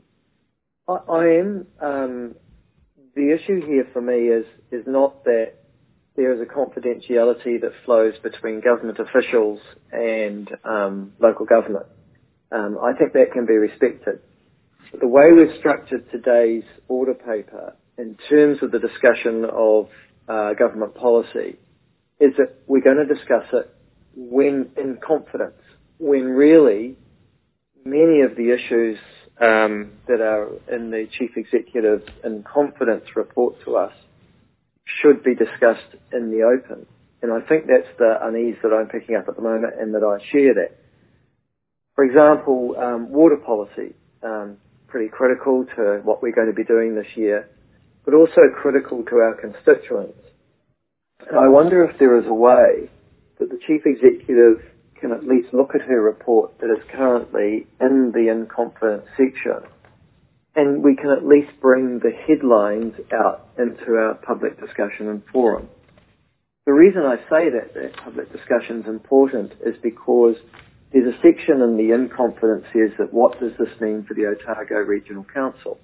Speaker 2: The issue here for me is not that there is a confidentiality that flows between government officials and local government. I think that can be respected. But the way we've structured today's order paper in terms of the discussion of government policy is that we're going to discuss it when in confidence, when really many of the issues that are in the Chief Executive in confidence report to us should be discussed in the open. And I think that's the unease that I'm picking up at the moment, and that I share that. For example, water policy, pretty critical to what we're going to be doing this year, but also critical to our constituents. And I wonder if there is a way that the Chief Executive can at least look at her report that is currently in the in confidence section, and we can at least bring the headlines out into our public discussion and forum. The reason I say that public discussion is important is because there's a section in the in confidence says that what does this mean for the Otago Regional Council?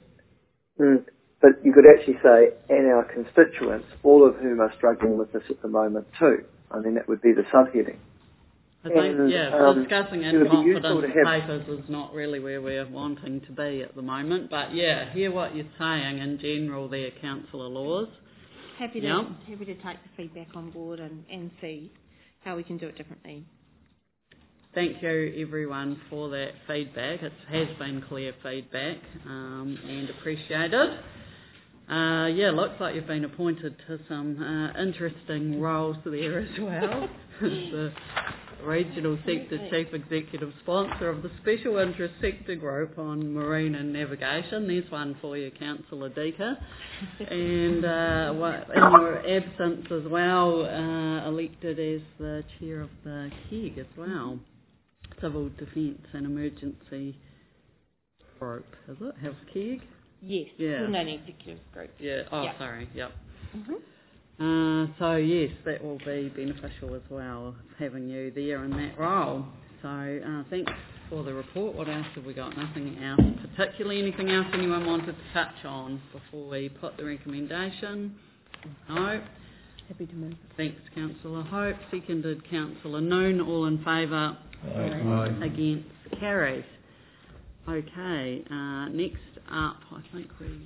Speaker 2: But you could actually say, and our constituents, all of whom are struggling with this at the moment too. I mean, that would be the subheading.
Speaker 1: I think, discussing in confidence papers is not really where we're wanting to be at the moment. But hear what you're saying in general there, Councillor Laws.
Speaker 9: Happy to take the feedback on board and see how we can do it differently.
Speaker 1: Thank you everyone for that feedback. It has been clear feedback and appreciated. Looks like you've been appointed to some interesting roles there as well. The Regional Sector Chief Executive Sponsor of the Special Interest Sector Group on Marine and Navigation. There's one for you, Councillor Deaker. And in your absence as well, elected as the Chair of the KEG as well. Civil Defence and Emergency Group, is it? Have KEG?
Speaker 9: Yes, Coordinating Executive Group.
Speaker 1: Sorry, yep. So yes, that will be beneficial as well, having you there in that role. So thanks for the report. What else have we got? Nothing else particularly. Anything else anyone wanted to touch on before we put the recommendation? No.
Speaker 9: Happy to move.
Speaker 1: Thanks, Councillor Hope. Seconded, Councillor Noon. All in favour?
Speaker 7: Aye.
Speaker 1: Against? Carried. Okay. Next up, I think we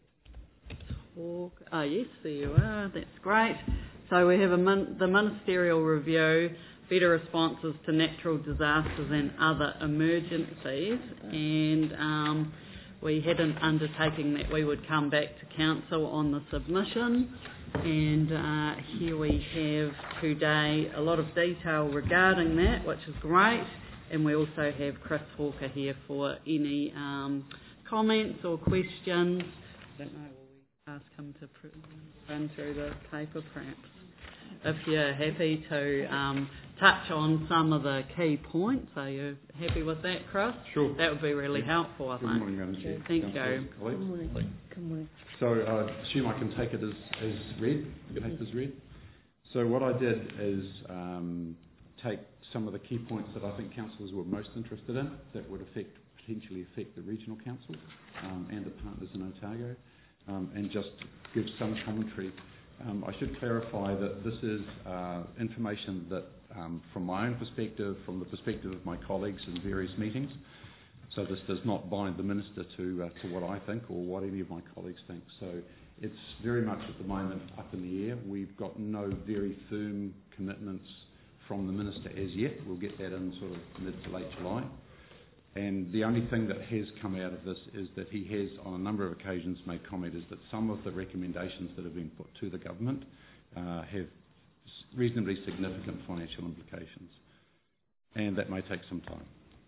Speaker 1: talk. Oh yes, there you are. That's great. So we have the ministerial review, better responses to natural disasters and other emergencies, and we had an undertaking that we would come back to council on the submission, and here we have today a lot of detail regarding that, which is great, and we also have Chris Hawker here for any comments or questions. I don't know, will we ask him to run through the paper perhaps? If you're happy to touch on some of the key points. Are you happy with that, Chris?
Speaker 11: Sure.
Speaker 1: That would be really helpful, I think.
Speaker 11: Good morning, Madam Chair.
Speaker 1: Thank you.
Speaker 11: Good
Speaker 9: morning. Good morning.
Speaker 11: So I assume I can take it as read, the paper's read. So what I did is take some of the key points that I think councillors were most interested in that would potentially affect the regional council and the partners in Otago, and just give some commentary. I should clarify that this is information that, from my own perspective, from the perspective of my colleagues in various meetings, so this does not bind the Minister to what I think or what any of my colleagues think. So it's very much at the moment up in the air. We've got no very firm commitments from the Minister as yet. We'll get that in sort of mid to late July. And the only thing that has come out of this is that he has, on a number of occasions, made comment is that some of the recommendations that have been put to the government have reasonably significant financial implications. And that may take some time.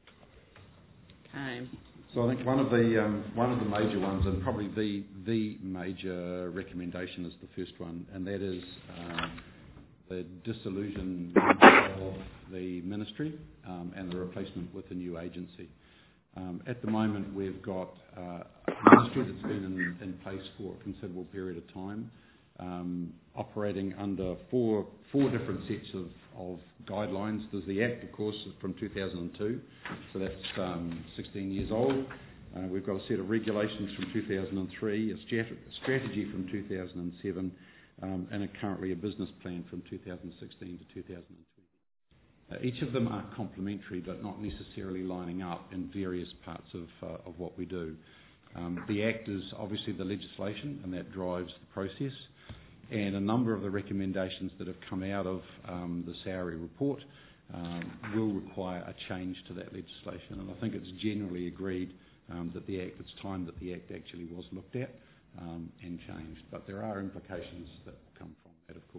Speaker 1: Okay.
Speaker 11: So I think one of the major ones, and probably the major recommendation is the first one, and that is the dissolution of the ministry and the replacement with a new agency. At the moment, we've got a ministry that's been in place for a considerable period of time, operating under four different sets of guidelines. There's the Act, of course, from 2002, so that's 16 years old. We've got a set of regulations from 2003, a strategy from 2007, and currently a business plan from 2016 to 2020. Each of them are complementary, but not necessarily lining up in various parts of what we do. The Act is obviously the legislation, and that drives the process. And a number of the recommendations that have come out of the Sowry report will require a change to that legislation. And I think it's generally agreed that the Act, it's time that the Act actually was looked at and changed. But there are implications that will come from that, of course.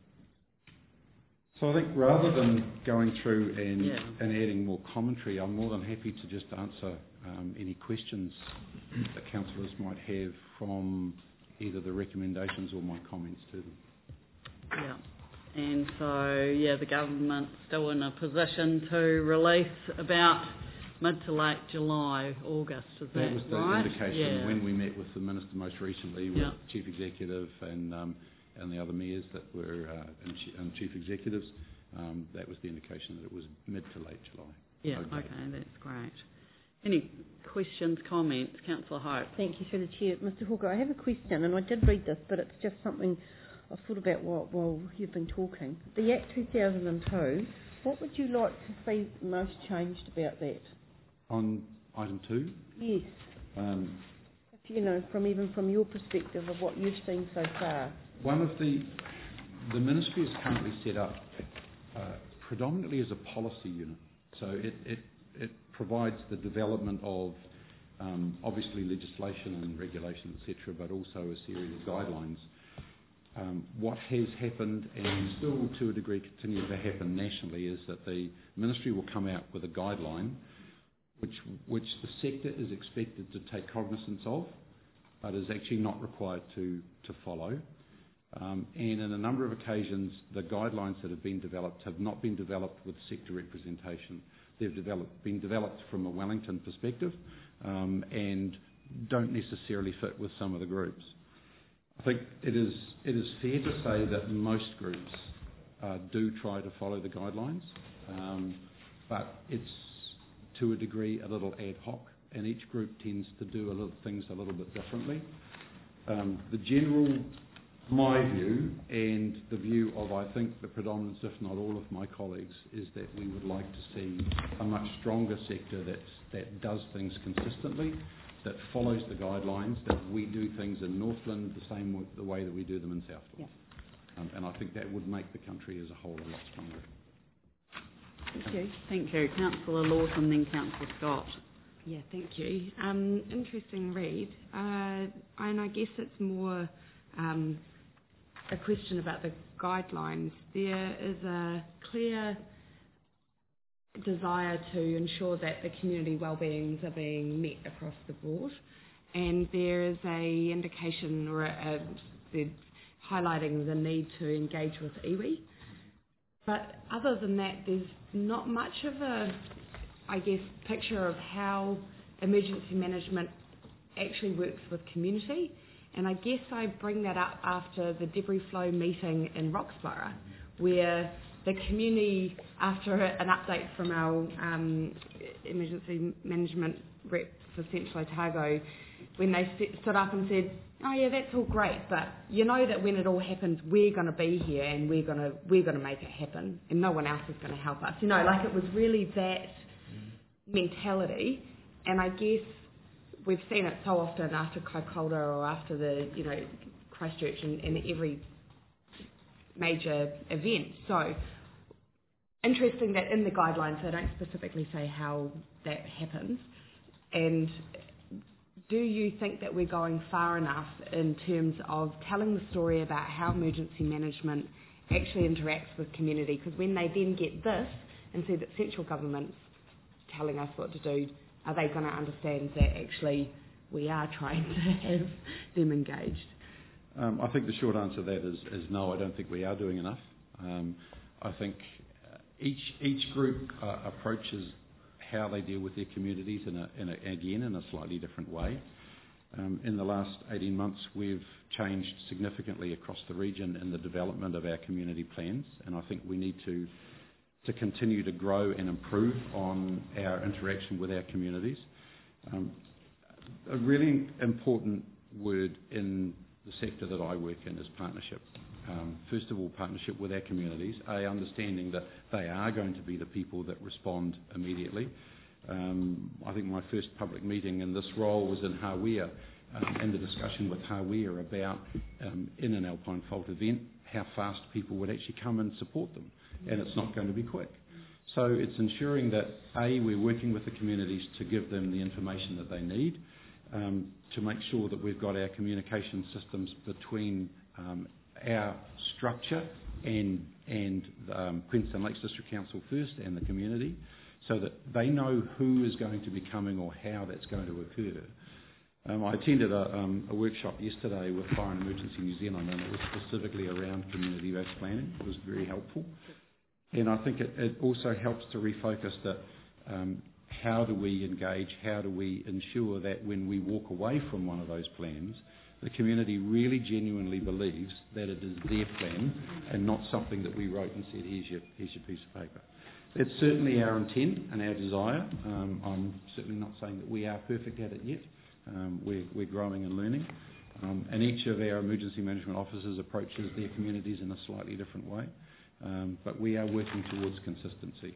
Speaker 11: So I think rather than going through and adding more commentary, I'm more than happy to just answer any questions that councillors might have from either the recommendations or my comments to them.
Speaker 1: Yeah. And so, the government's still in a position to release about mid to late July, August, is that right?
Speaker 11: That was the indication when we met with the Minister most recently, with Chief Executive and the other mayors that were and Chief Executives. That was the indication that it was mid to late July.
Speaker 1: Yeah, okay, that's great. Any questions, comments? Councillor Hope.
Speaker 9: Thank you, through the Chair. Mr Hawker, I have a question, and I did read this, but it's just something I've thought about while you've been talking. The Act 2002, what would you like to see most changed about that?
Speaker 11: On item 2?
Speaker 9: Yes. From your perspective of what you've seen so far.
Speaker 11: One of the ministry is currently set up predominantly as a policy unit. So it provides the development of obviously legislation and regulation, etc., but also a series of guidelines. What has happened, and still to a degree continues to happen nationally, is that the ministry will come out with a guideline which the sector is expected to take cognizance of, but is actually not required to follow. And in a number of occasions, the guidelines that have been developed have not been developed with sector representation. They've been developed from a Wellington perspective and don't necessarily fit with some of the groups. I think it is fair to say that most groups do try to follow the guidelines, but it's to a degree a little ad hoc, and each group tends to do things a little bit differently. My view, and the view of I think the predominance, if not all of my colleagues, is that we would like to see a much stronger sector that does things consistently, that follows the guidelines, that we do things in Northland the way that we do them in Southland. Yeah. And I think that would make the country as a whole a lot stronger.
Speaker 1: Thank you. Thank you. Councillor Lawson, then Councillor Scott.
Speaker 8: Yeah, thank you. Interesting read. And I guess it's more a question about the guidelines. There is a clear desire to ensure that the community wellbeings are being met across the board, and there is a indication or they're highlighting the need to engage with iwi. But other than that, there's not much of a, I guess, picture of how emergency management actually works with community. And I guess I bring that up after the debris flow meeting in Roxburgh, where the community, after an update from our emergency management rep for Central Otago, when they stood up and said, "Oh yeah, that's all great, but you know that when it all happens, we're going to be here and we're going to make it happen, and no one else is going to help us." You know, like it was really that mentality, and I guess we've seen it so often after Kaikoura or after the, Christchurch and every major event. So interesting that in the guidelines they don't specifically say how that happens. And do you think that we're going far enough in terms of telling the story about how emergency management actually interacts with community? Because when they then get this and see that central government's telling us what to do, are they going to understand that actually we are trying to have them engaged?
Speaker 11: I think the short answer to that is no, I don't think we are doing enough. I think each group approaches how they deal with their communities in a slightly different way. In the last 18 months, we've changed significantly across the region in the development of our community plans, and I think we need to continue to grow and improve on our interaction with our communities. A really important word in the sector that I work in is partnership. First of all, partnership with our communities, understanding that they are going to be the people that respond immediately. I think my first public meeting in this role was in Hawea, and the discussion with Hawea about, in an Alpine Fault event, how fast people would actually come and support them. And it's not going to be quick. So it's ensuring that, we're working with the communities to give them the information that they need, to make sure that we've got our communication systems between our structure and Queenstown Lakes District Council first and the community, so that they know who is going to be coming or how that's going to occur. I attended a workshop yesterday with Fire and Emergency New Zealand, and it was specifically around community-based planning. It was very helpful. And I think it also helps to refocus that how do we engage, how do we ensure that when we walk away from one of those plans, the community really genuinely believes that it is their plan and not something that we wrote and said, here's your piece of paper. It's certainly our intent and our desire. I'm certainly not saying that we are perfect at it yet. We're growing and learning. And each of our emergency management officers approaches their communities in a slightly different way. But we are working towards consistency.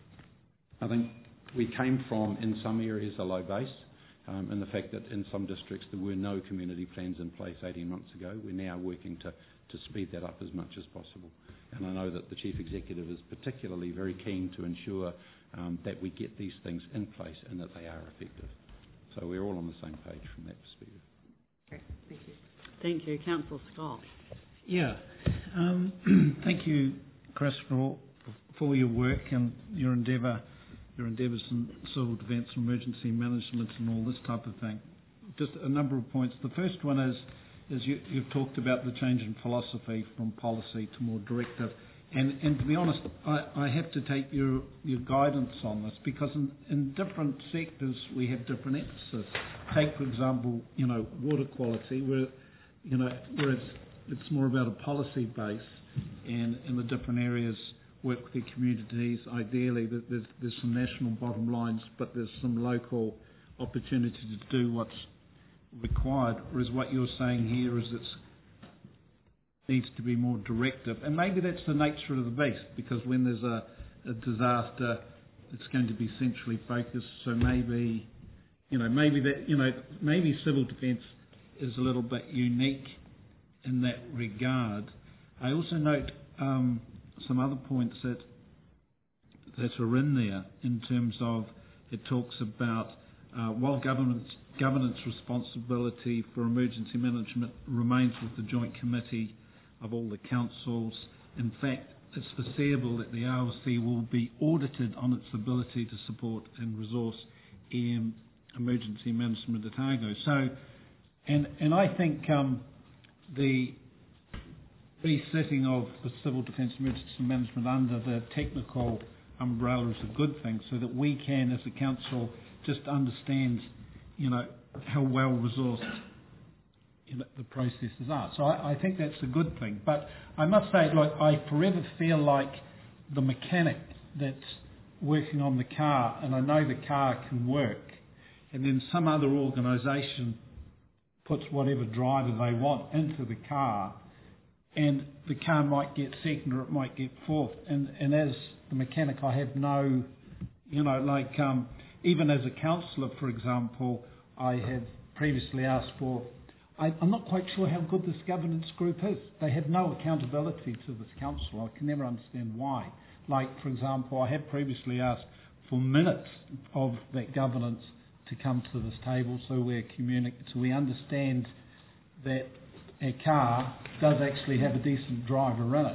Speaker 11: I think we came from, in some areas, a low base, and the fact that in some districts there were no community plans in place 18 months ago. We're now working to speed that up as much as possible. And I know that the Chief Executive is particularly very keen to ensure that we get these things in place and that they are effective. So we're all on the same page from that perspective.
Speaker 8: Great, thank you.
Speaker 1: Thank you. Councillor Scott.
Speaker 6: Yeah. Thank you, Chris, for your work and your endeavours in civil defence and emergency management and all this type of thing. Just a number of points. The first one is you've talked about the change in philosophy from policy to more directive. And to be honest, I have to take your guidance on this, because in different sectors we have different emphasis. Take, for example, water quality, where where it's more about a policy base and the different areas work with their communities. Ideally, there's some national bottom lines, but there's some local opportunity to do what's required. Whereas what you're saying here is it needs to be more directive, and maybe that's the nature of the beast, because when there's a disaster, it's going to be centrally focused. So maybe civil defence is a little bit unique in that regard. I also note some other points that are in there in terms of it talks about while governance responsibility for emergency management remains with the Joint Committee of all the councils. In fact, it's foreseeable that the AOC will be audited on its ability to support and resource emergency management at Otago. So, and I think the resetting of the civil defence emergency management under the technical umbrella is a good thing, so that we can, as a council, just understand, how well resourced the processes are. So I think that's a good thing. But I must say, I forever feel like the mechanic that's working on the car, and I know the car can work, and then some other organisation puts whatever driver they want into the car, and the car might get second or it might get fourth. And as the mechanic, I have no, even as a councillor, for example, I have previously asked for, I'm not quite sure how good this governance group is. They have no accountability to this council. I can never understand why. For example, I have previously asked for minutes of that governance to come to this table so we understand that a car does actually have a decent driver in it.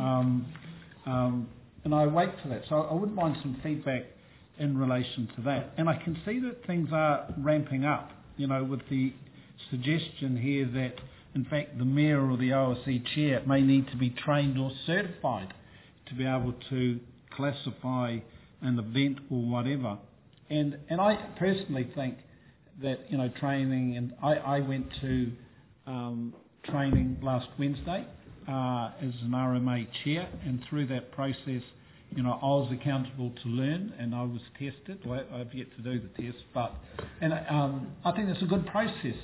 Speaker 6: And I wait for that. So I wouldn't mind some feedback in relation to that. And I can see that things are ramping up, with the suggestion here that, in fact, the mayor or the OSC chair may need to be trained or certified to be able to classify an event or whatever. And I personally think that, training, and I went to training last Wednesday as an RMA chair, and through that process, I was accountable to learn, and I was tested. I've yet to do the test, but I think it's a good process,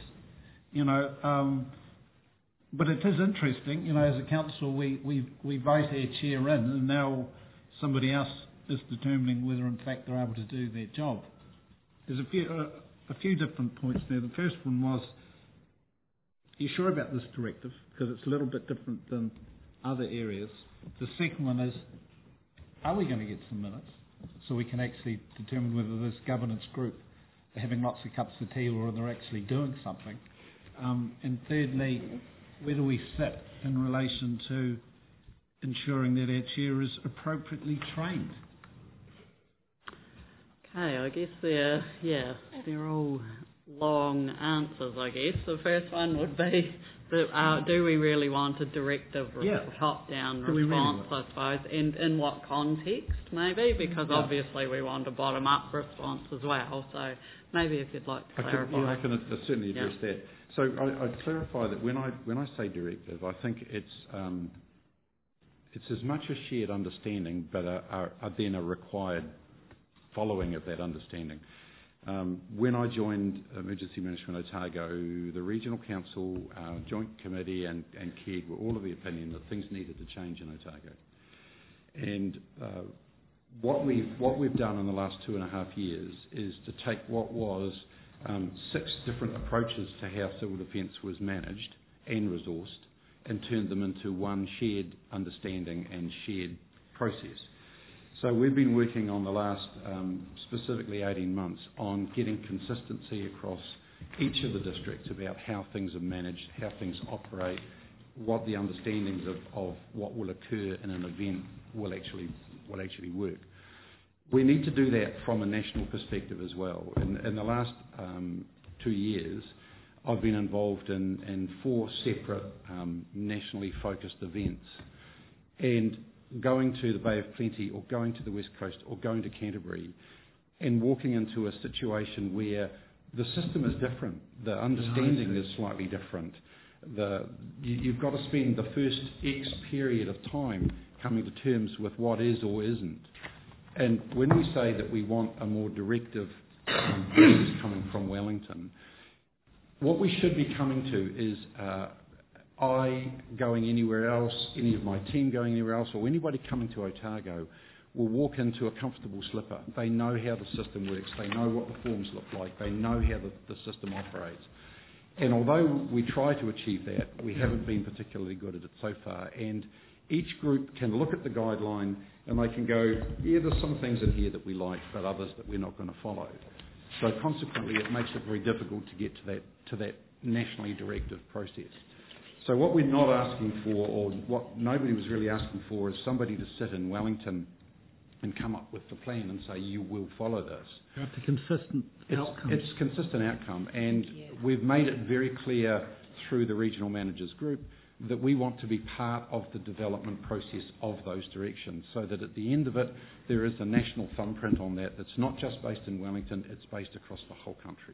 Speaker 6: but it is interesting, as a council we vote our chair in, and now somebody else is determining whether in fact they're able to do their job. There's a few different points there. The first one was, are you sure about this directive? Because it's a little bit different than other areas. The second one is, are we going to get some minutes so we can actually determine whether this governance group are having lots of cups of tea or they're actually doing something? And thirdly, where do we sit in relation to ensuring that our chair is appropriately trained?
Speaker 1: Okay, I guess they're all long answers, I guess. The first one would be, do we really want a directive top-down response, I suppose, and in what context, maybe? Because obviously we want a bottom-up response as well, so maybe if you'd like to clarify.
Speaker 11: I can certainly address that. So I'd clarify that when I say directive, I think it's as much a shared understanding, but then a required following of that understanding. When I joined Emergency Management Otago, the Regional Council, Joint Committee and KEG were all of the opinion that things needed to change in Otago. And what we've done in the last 2.5 years is to take what was 6 different approaches to how civil defence was managed and resourced and turned them into one shared understanding and shared process. So we've been working on the last specifically 18 months on getting consistency across each of the districts about how things are managed, how things operate, what the understandings of what will occur in an event will actually work. We need to do that from a national perspective as well. In the last 2 years, I've been involved in 4 separate nationally focused events, and going to the Bay of Plenty or going to the West Coast or going to Canterbury and walking into a situation where the system is different, the understanding is slightly different, you've got to spend the first X period of time coming to terms with what is or isn't. And when we say that we want a more directive voice coming from Wellington, what we should be coming to is I going anywhere else, any of my team going anywhere else, or anybody coming to Otago will walk into a comfortable slipper. They know how the system works. They know what the forms look like. They know how the system operates. And although we try to achieve that, we haven't been particularly good at it so far. And each group can look at the guideline and they can go, yeah, there's some things in here that we like, but others that we're not going to follow. So consequently, it makes it very difficult to get to that nationally directive process. So what we're not asking for, or what nobody was really asking for, is somebody to sit in Wellington and come up with the plan and say, you will follow this.
Speaker 6: It's a consistent outcome.
Speaker 11: It's a consistent outcome, and we've made it very clear through the Regional Managers Group that we want to be part of the development process of those directions, so that at the end of it, there is a national thumbprint on that that's not just based in Wellington, it's based across the whole country.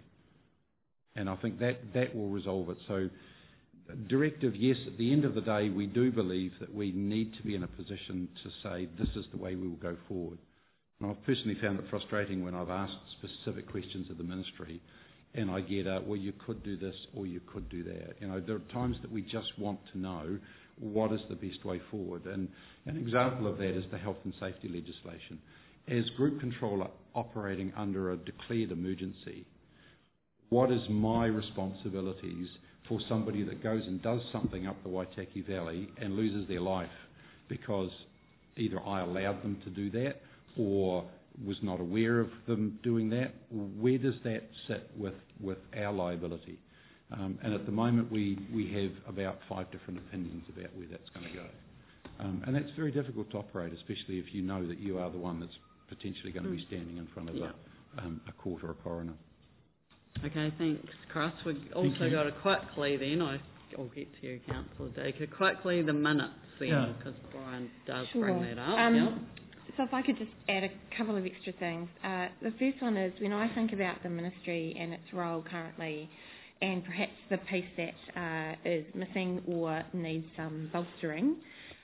Speaker 11: And I think that will resolve it. So directive, yes, at the end of the day, we do believe that we need to be in a position to say this is the way we will go forward. And I've personally found it frustrating when I've asked specific questions of the ministry and I get, well, you could do this or you could do that. You know, there are times that we just want to know what is the best way forward. And an example of that is the health and safety legislation. As Group Controller operating under a declared emergency, what is my responsibilities for somebody that goes and does something up the Waitaki Valley and loses their life because either I allowed them to do that or was not aware of them doing that? Where does that sit with our liability? And at the moment we have about 5 different opinions about where that's going to go. And that's very difficult to operate, especially if you know that you are the one that's potentially going to be standing in front of a court or a coroner.
Speaker 1: Okay, thanks, Chris. We've also got to quickly then, I'll get to you, Councillor Deaker, quickly the minutes then, because Brian does bring that up.
Speaker 9: So if I could just add a couple of extra things. The first one is, when I think about the ministry and its role currently, and perhaps the piece that is missing or needs some bolstering,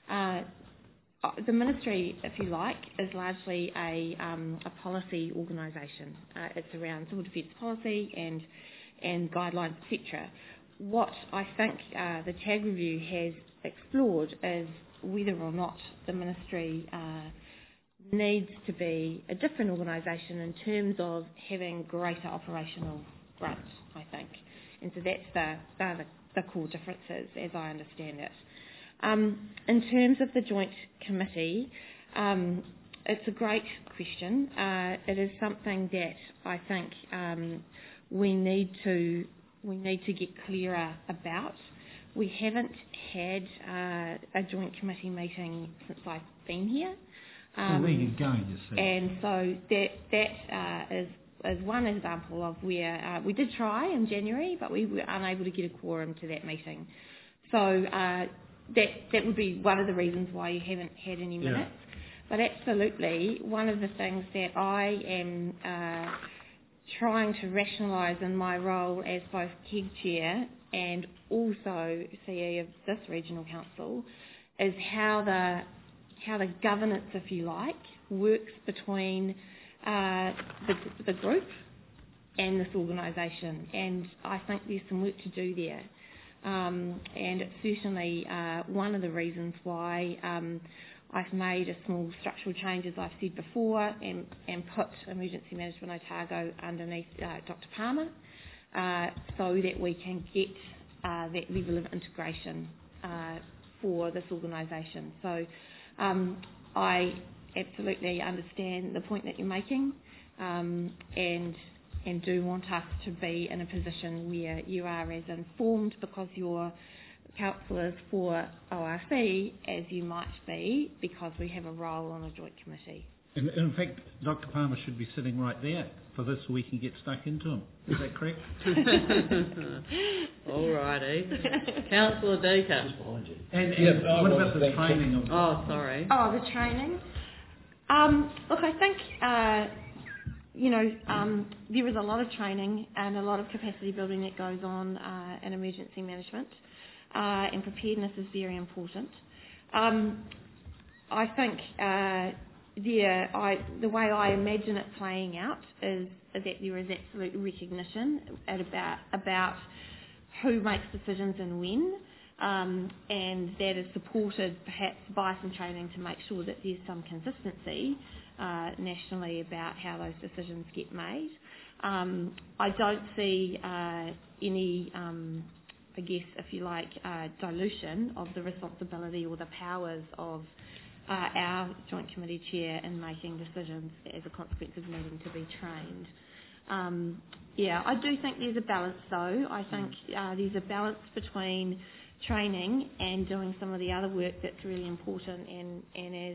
Speaker 9: the ministry, if you like, is largely a policy organisation. It's around civil defence policy and guidelines, etc. What I think the TAG review has explored is whether or not the ministry needs to be a different organisation in terms of having greater operational grunt, I think. And so they're the core differences as I understand it. In terms of the joint committee, it's a great question. It is something that I think we need to get clearer about. We haven't had a joint committee meeting since I've been here.
Speaker 6: Well, there you go, you see.
Speaker 9: And so that is one example of where we did try in January, but we were unable to get a quorum to that meeting. So that would be one of the reasons why you haven't had any minutes. But absolutely, one of the things that I am trying to rationalise in my role as both KEG Chair and also CE of this Regional Council is how the governance, if you like, works between the group and this organisation. And I think there's some work to do there. And it's certainly one of the reasons why I've made a small structural change, as I've said before, and put Emergency Management Otago underneath Dr. Palmer so that we can get that level of integration for this organisation. So I absolutely understand the point that you're making and do want us to be in a position where you are as informed because you're councillors for ORC as you might be because we have a role on a joint committee.
Speaker 6: In fact, Dr. Palmer should be sitting right there for this so we can get stuck into him. Is that correct?
Speaker 1: All righty. Councillor Deaker.
Speaker 6: Just behind you. And what about the training of...
Speaker 1: Oh, sorry.
Speaker 9: Oh, the training? Look, I think, there is a lot of training and a lot of capacity building that goes on in emergency management. and preparedness is very important. I think the way I imagine it playing out is that there is absolute recognition about who makes decisions and when, and that is supported perhaps by some training to make sure that there's some consistency nationally about how those decisions get made. I don't see any, I guess, if you like, dilution of the responsibility or the powers of our Joint Committee Chair in making decisions as a consequence of needing to be trained. I do think there's a balance though. I think there's a balance between training and doing some of the other work that's really important, and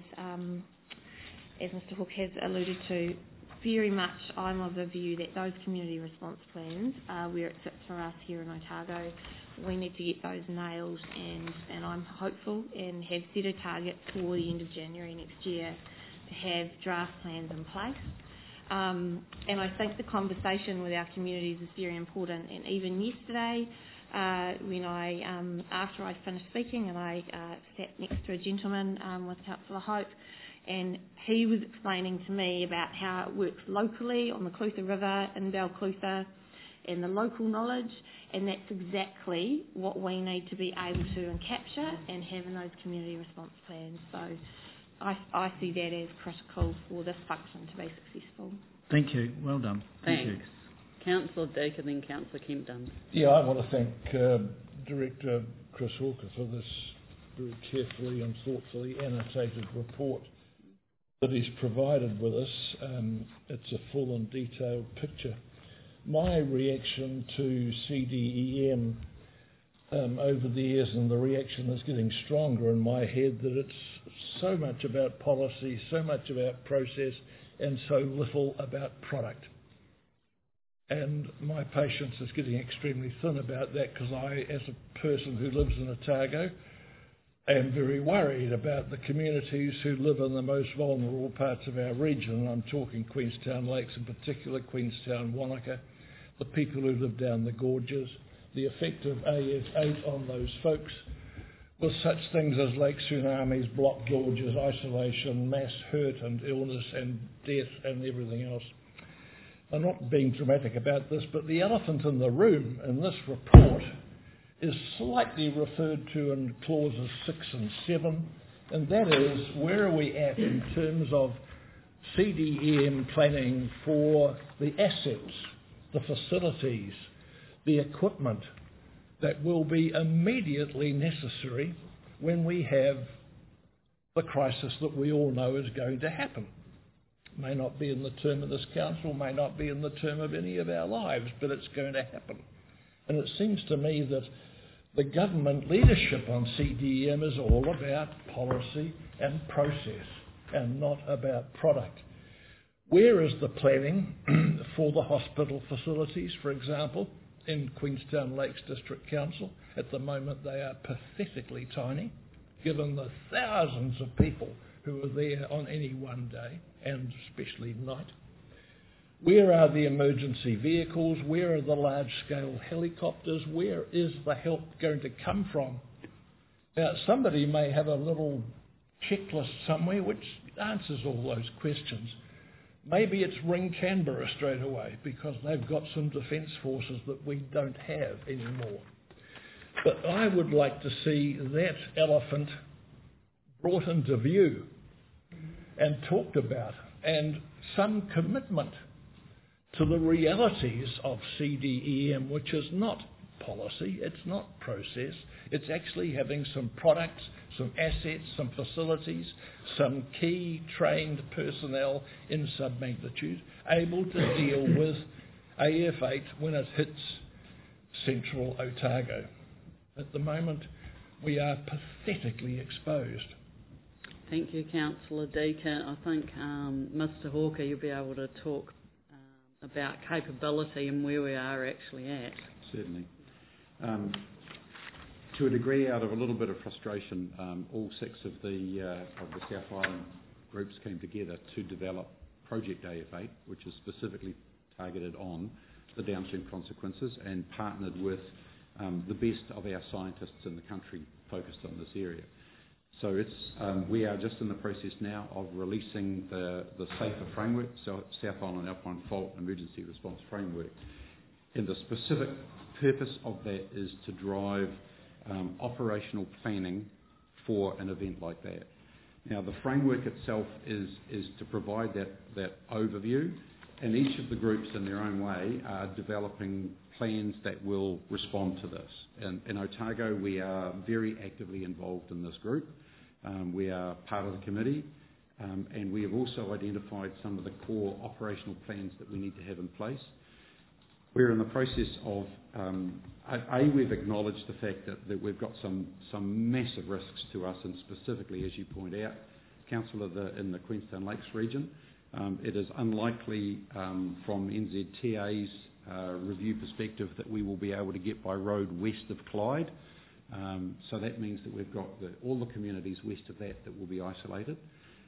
Speaker 9: as Mr Hawke has alluded to, very much I'm of the view that those community response plans, where it sits for us here in Otago, we need to get those nailed, and I'm hopeful and have set a target for the end of January next year to have draft plans in place. And I think the conversation with our communities is very important, and even yesterday when after I finished speaking and I sat next to a gentleman with Councillor Hope, and he was explaining to me about how it works locally on the Clutha River in Balclutha and the local knowledge, and that's exactly what we need to be able to capture and have in those community response plans. So I see that as critical for this function to be successful.
Speaker 6: Thank you. Well done.
Speaker 1: Thanks. Thank you. Councillor Deakin and then Councillor Kempton.
Speaker 7: Yeah, I want to thank Director Chris Hawker for this very carefully and thoughtfully annotated report that he's provided with us. It's a full and detailed picture. My reaction to CDEM over the years, and the reaction is getting stronger in my head, that it's so much about policy, so much about process, and so little about product. And my patience is getting extremely thin about that, because I, as a person who lives in Otago, am very worried about the communities who live in the most vulnerable parts of our region. I'm talking Queenstown Lakes, in particular Queenstown, Wanaka, the people who live down the gorges, the effect of AF8 on those folks, with such things as lake tsunamis, blocked gorges, isolation, mass hurt and illness and death and everything else. I'm not being dramatic about this, but the elephant in the room in this report is slightly referred to in clauses 6 and 7, and that is, where are we at in terms of CDEM planning for the assets, the facilities, the equipment that will be immediately necessary when we have the crisis that we all know is going to happen. May not be in the term of this council, may not be in the term of any of our lives, but it's going to happen. And it seems to me that the government leadership on CDEM is all about policy and process and not about product. Where is the planning for the hospital facilities, for example, in Queenstown Lakes District Council? At the moment they are pathetically tiny, given the thousands of people who are there on any one day, and especially night. Where are the emergency vehicles? Where are the large-scale helicopters? Where is the help going to come from? Now, somebody may have a little checklist somewhere which answers all those questions. Maybe it's ring Canberra straight away, because they've got some defence forces that we don't have anymore. But I would like to see that elephant brought into view and talked about, and some commitment to the realities of CDEM, which is not policy, it's not process, it's actually having some products, some assets, some facilities, some key trained personnel in sub-magnitude able to deal with AF8 when it hits central Otago. At the moment, we are pathetically exposed.
Speaker 1: Thank you, Councillor Deakin. I think Mr Hawker, you'll be able to talk about capability and where we are actually at.
Speaker 11: Certainly. To a degree, out of a little bit of frustration, all 6 of the South Island groups came together to develop Project AF8, which is specifically targeted on the downstream consequences, and partnered with the best of our scientists in the country focused on this area. So we are just in the process now of releasing the SAFER framework, so South Island Alpine Fault Emergency Response Framework. And the specific purpose of that is to drive operational planning for an event like that. Now, the framework itself is to provide that overview, and each of the groups in their own way are developing plans that will respond to this. And in Otago, we are very actively involved in this group. We are part of the committee, and we have also identified some of the core operational plans that we need to have in place. We're in the process of, we've acknowledged the fact that we've got some massive risks to us, and specifically, as you point out, Councillor, in the Queenstown Lakes region. It is unlikely from NZTA's review perspective that we will be able to get by road west of Clyde. So that means that we've got all the communities west of that will be isolated.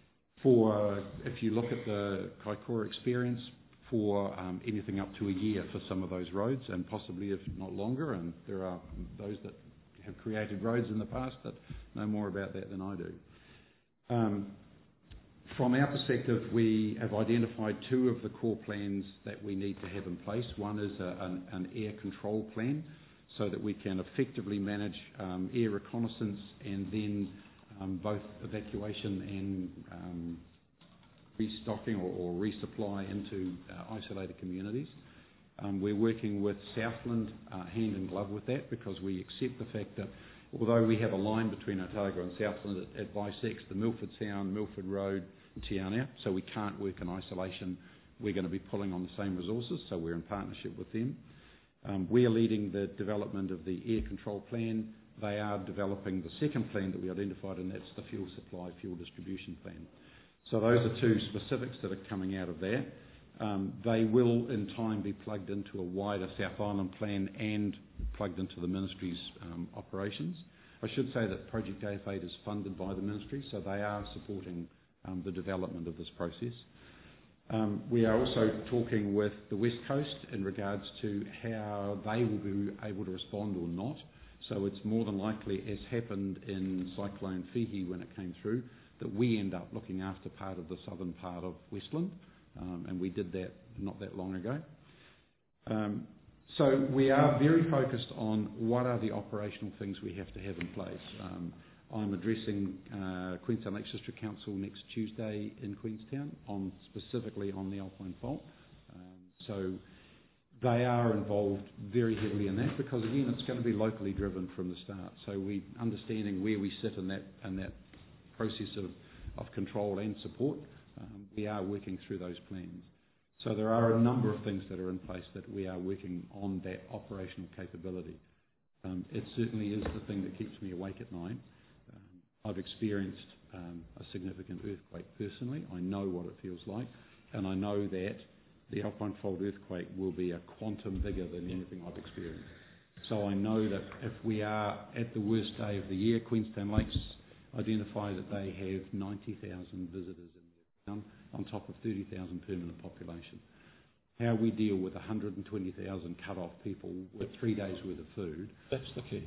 Speaker 11: If you look at the Kaikoura experience, for anything up to a year for some of those roads, and possibly if not longer, and there are those that have created roads in the past that know more about that than I do. From our perspective, we have identified two of the core plans that we need to have in place. One is an air control plan, so that we can effectively manage air reconnaissance and then both evacuation and restocking or resupply into isolated communities. We're working with Southland hand in glove with that, because we accept the fact that although we have a line between Otago and Southland, it bisects the Milford Sound, Milford Road, and Te Anau, so we can't work in isolation. We're going to be pulling on the same resources, so we're in partnership with them. We are leading the development of the air control plan. They are developing the second plan that we identified, and that's the fuel supply, fuel distribution plan. So those are two specifics that are coming out of there. They will, in time, be plugged into a wider South Island plan and plugged into the Ministry's operations. I should say that Project AF8 is funded by the Ministry, so they are supporting the development of this process. We are also talking with the West Coast in regards to how they will be able to respond or not. So it's more than likely, as happened in Cyclone Fihi when it came through, that we end up looking after part of the southern part of Westland, and we did that not that long ago. So we are very focused on what are the operational things we have to have in place. I'm addressing Queenstown Lakes District Council next Tuesday in Queenstown, specifically on the Alpine Fault. So they are involved very heavily in that, because again, it's going to be locally driven from the start. So we understanding where we sit in that process of control and support, we are working through those plans. So there are a number of things that are in place that we are working on that operational capability. It certainly is the thing that keeps me awake at night. I've experienced a significant earthquake personally. I know what it feels like, and I know that the Alpine Fault earthquake will be a quantum bigger than anything I've experienced. So I know that if we are at the worst day of the year, Queenstown Lakes identify that they have 90,000 visitors in their town on top of 30,000 permanent population. How we deal with 120,000 cut-off people with 3 days' worth of food.
Speaker 7: That's the key.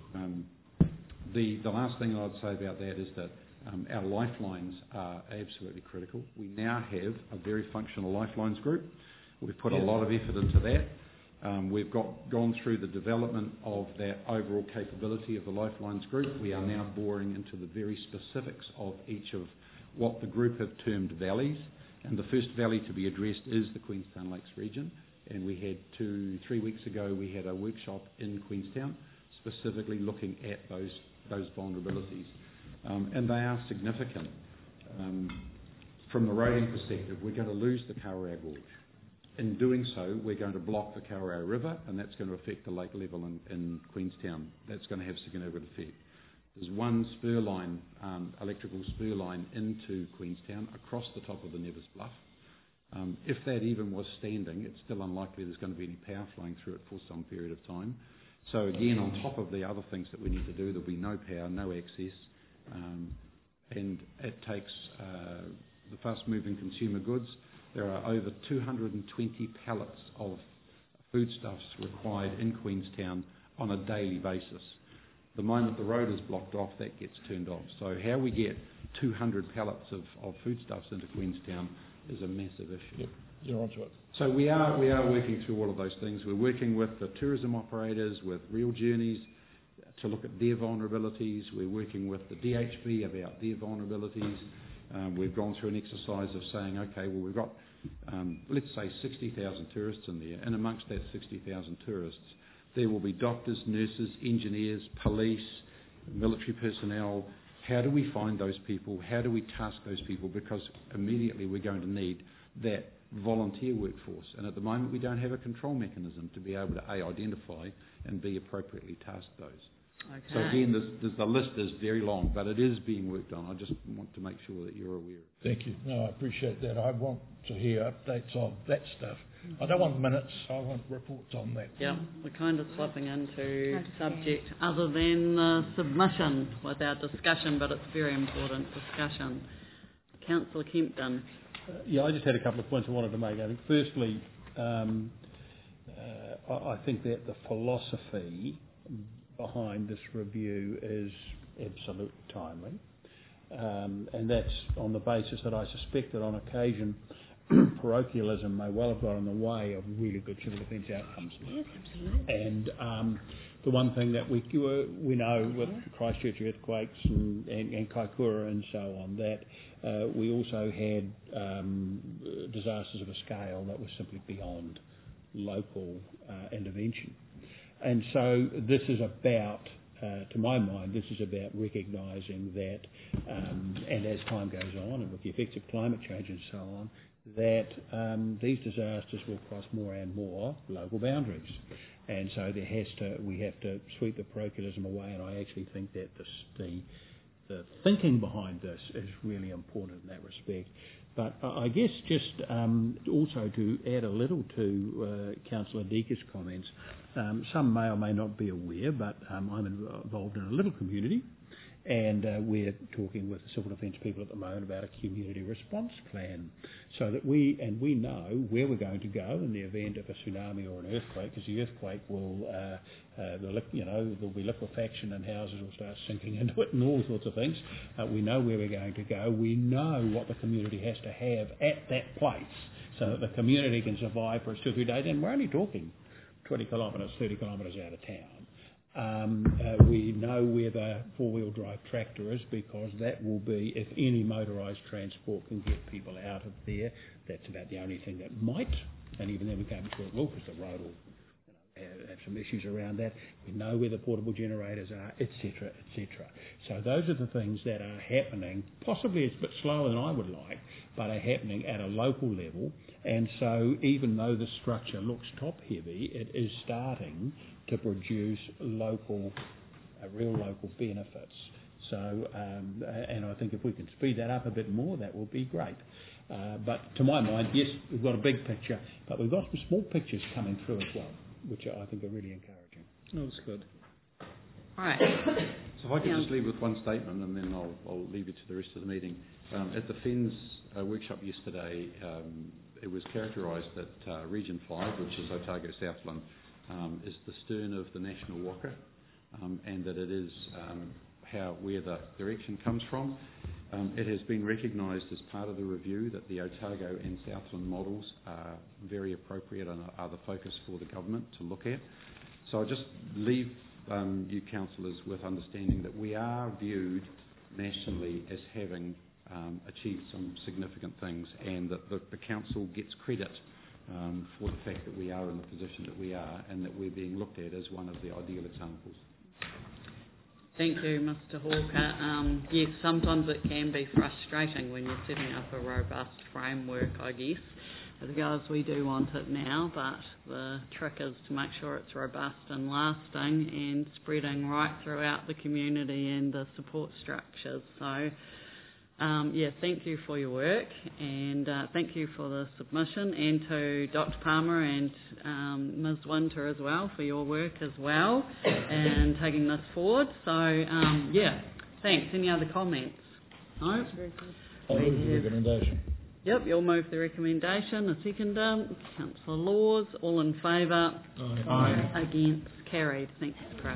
Speaker 11: The last thing I'd say about that is that our lifelines are absolutely critical. We now have a very functional lifelines group. We've put a lot of effort into that. We've gone through the development of that overall capability of the lifelines group. We are now boring into the very specifics of each of what the group have termed valleys. And the first valley to be addressed is the Queenstown Lakes region. And we had 2-3 weeks ago, we had a workshop in Queenstown specifically looking at those vulnerabilities. And they are significant. From the roading perspective, we're going to lose the Kawerau Gorge. In doing so, we're going to block the Kawerau River, and that's going to affect the lake level in Queenstown. That's going to have significant effect. There's one spur line, electrical spur line into Queenstown across the top of the Nevis Bluff. If that even was standing, it's still unlikely there's going to be any power flowing through it for some period of time. So again, on top of the other things that we need to do, there'll be no power, no access, and it takes the fast-moving consumer goods. There are over 220 pallets of foodstuffs required in Queenstown on a daily basis. The moment the road is blocked off, that gets turned off. So how we get 200 pallets of foodstuffs into Queenstown is a massive issue.
Speaker 7: Yep, you're onto it.
Speaker 11: So we are working through all of those things. We're working with the tourism operators, with Real Journeys, to look at their vulnerabilities. We're working with the DHB about their vulnerabilities. We've gone through an exercise of saying, okay, well, we've got, let's say, 60,000 tourists in there, and amongst that 60,000 tourists, there will be doctors, nurses, engineers, police, military personnel. How do we find those people? How do we task those people? Because immediately we're going to need that volunteer workforce. And at the moment, we don't have a control mechanism to be able to, A, identify and B, appropriately task those.
Speaker 1: Okay.
Speaker 11: So again, the list is very long, but it is being worked on. I just want to make sure that you're aware.
Speaker 7: Thank you. No, I appreciate that. I want to hear updates on that stuff. I don't want minutes, I want reports on that.
Speaker 1: Yeah, we're kind of slipping into subject other than the submission with our discussion, but it's a very important discussion. Councillor Kempton.
Speaker 10: Yeah, I just had a couple of points I wanted to make. I think firstly, I think that the philosophy behind this review is absolutely timely. And that's on the basis that I suspect that on occasion parochialism may well have got in the way of really good civil defence outcomes.
Speaker 9: Yes, absolutely.
Speaker 10: And the one thing that we know with Christchurch earthquakes and Kaikoura and so on, that we also had disasters of a scale that was simply beyond local intervention. And so this is about, to my mind, this is about recognising that, and as time goes on, and with the effects of climate change and so on, that these disasters will cross more and more local boundaries. And so we have to sweep the parochialism away, and I actually think that the thinking behind this is really important in that respect. But I guess just also to add a little to Councillor Deeker's comments, some may or may not be aware, but I'm involved in a little community, and we're talking with the civil defence people at the moment about a community response plan, so that we know where we're going to go in the event of a tsunami or an earthquake, because the earthquake will, there'll be liquefaction and houses will start sinking into it and all sorts of things. We know where we're going to go. We know what the community has to have at that place so that the community can survive for 2 or 3 days, and we're only talking 20 kilometres, 30 kilometres out of town. We know where the four-wheel drive tractor is, because that will be, if any motorised transport can get people out of there, that's about the only thing that might, and even then we can't be sure it will, because the road will have some issues around that. We know where the portable generators are, etc., etc. So those are the things that are happening. Possibly it's a bit slower than I would like, but are happening at a local level. And so even though the structure looks top-heavy, it is starting to produce real local benefits. So, and I think if we can speed that up a bit more, that will be great. But to my mind, yes, we've got a big picture, but we've got some small pictures coming through as well, which I think are really encouraging.
Speaker 1: Oh, that's good. All right.
Speaker 11: So if I could just leave with one statement, and then I'll leave you to the rest of the meeting. At the FENS workshop yesterday, it was characterised that Region 5, which is Otago Southland, is the stern of the national waka, and that it is where the direction comes from. It has been recognised as part of the review that the Otago and Southland models are very appropriate and are the focus for the government to look at. So I'll just leave you councillors with understanding that we are viewed nationally as having achieved some significant things, and that the council gets credit for the fact that we are in the position that we are, and that we're being looked at as one of the ideal examples.
Speaker 1: Thank you, Mr. Hawker. Yes, sometimes it can be frustrating when you're setting up a robust framework, I guess, as we do want it now, but the trick is to make sure it's robust and lasting and spreading right throughout the community and the support structures. So, thank you for your work, and thank you for the submission, and to Dr. Palmer and Ms. Winter as well for your work as well and taking this forward. So, thanks. Any other comments? No?
Speaker 7: I'll move the recommendation.
Speaker 1: Yep, you'll move the recommendation. A seconder. Councillor Laws. All in favour?
Speaker 10: Aye.
Speaker 1: Against? Carried. Thanks, Chris.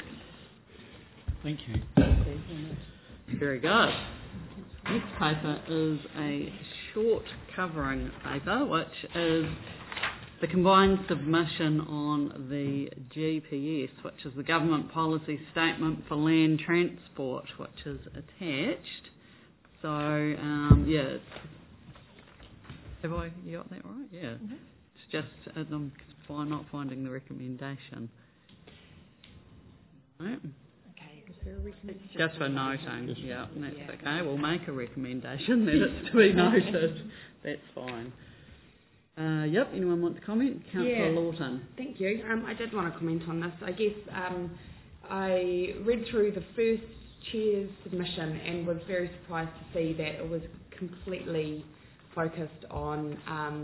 Speaker 10: Thank you.
Speaker 1: Very good. Next paper is a short covering paper, which is the combined submission on the GPS, which is the Government Policy Statement for Land Transport, which is attached. So, have I got that right? Yeah. Mm-hmm. It's just, I'm not finding the recommendation. Right. Just for noting, yeah, that's okay. We'll make a recommendation that it's to be noted. That's fine. Anyone want to comment? Councillor Lawton.
Speaker 8: Thank you. I did want to comment on this. I guess I read through the first chair's submission and was very surprised to see that it was completely focused on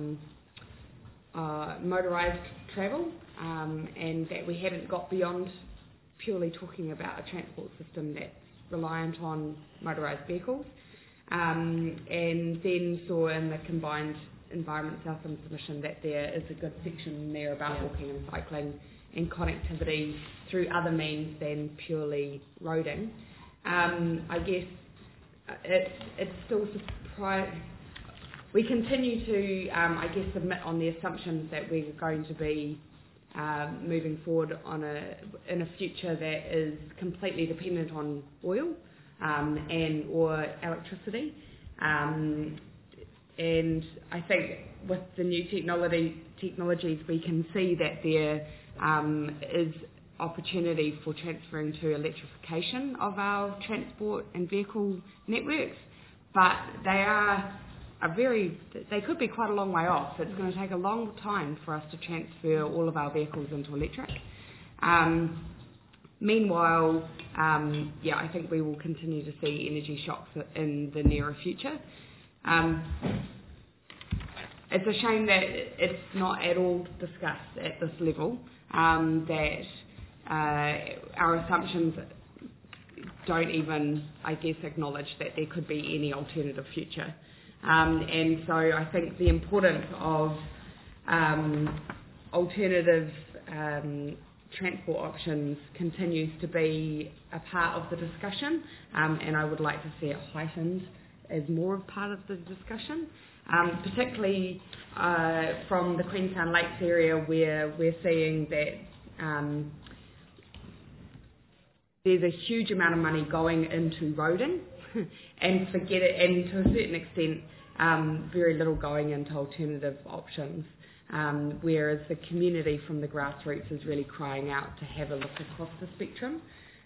Speaker 8: motorised travel and that we hadn't got beyond purely talking about a transport system that's reliant on motorised vehicles, and then saw in the combined Environment Southland submission that there is a good section there about walking and cycling and connectivity through other means than purely roading. I guess it's still surprising. We continue to, submit on the assumptions that we're going to be moving forward in a future that is completely dependent on oil and or electricity. And I think with the new technologies, we can see that there is opportunity for transferring to electrification of our transport and vehicle networks, but they could be quite a long way off. It's going to take a long time for us to transfer all of our vehicles into electric. Meanwhile, I think we will continue to see energy shocks in the nearer future. It's a shame that it's not at all discussed at this level, that our assumptions don't even, I guess, acknowledge that there could be any alternative future. And so I think the importance of alternative transport options continues to be a part of the discussion, and I would like to see it heightened as more of part of the discussion, particularly from the Queenstown Lakes area where we're seeing that there's a huge amount of money going into roading and to a certain extent very little going into alternative options, whereas the community from the grassroots is really crying out to have a look across the spectrum.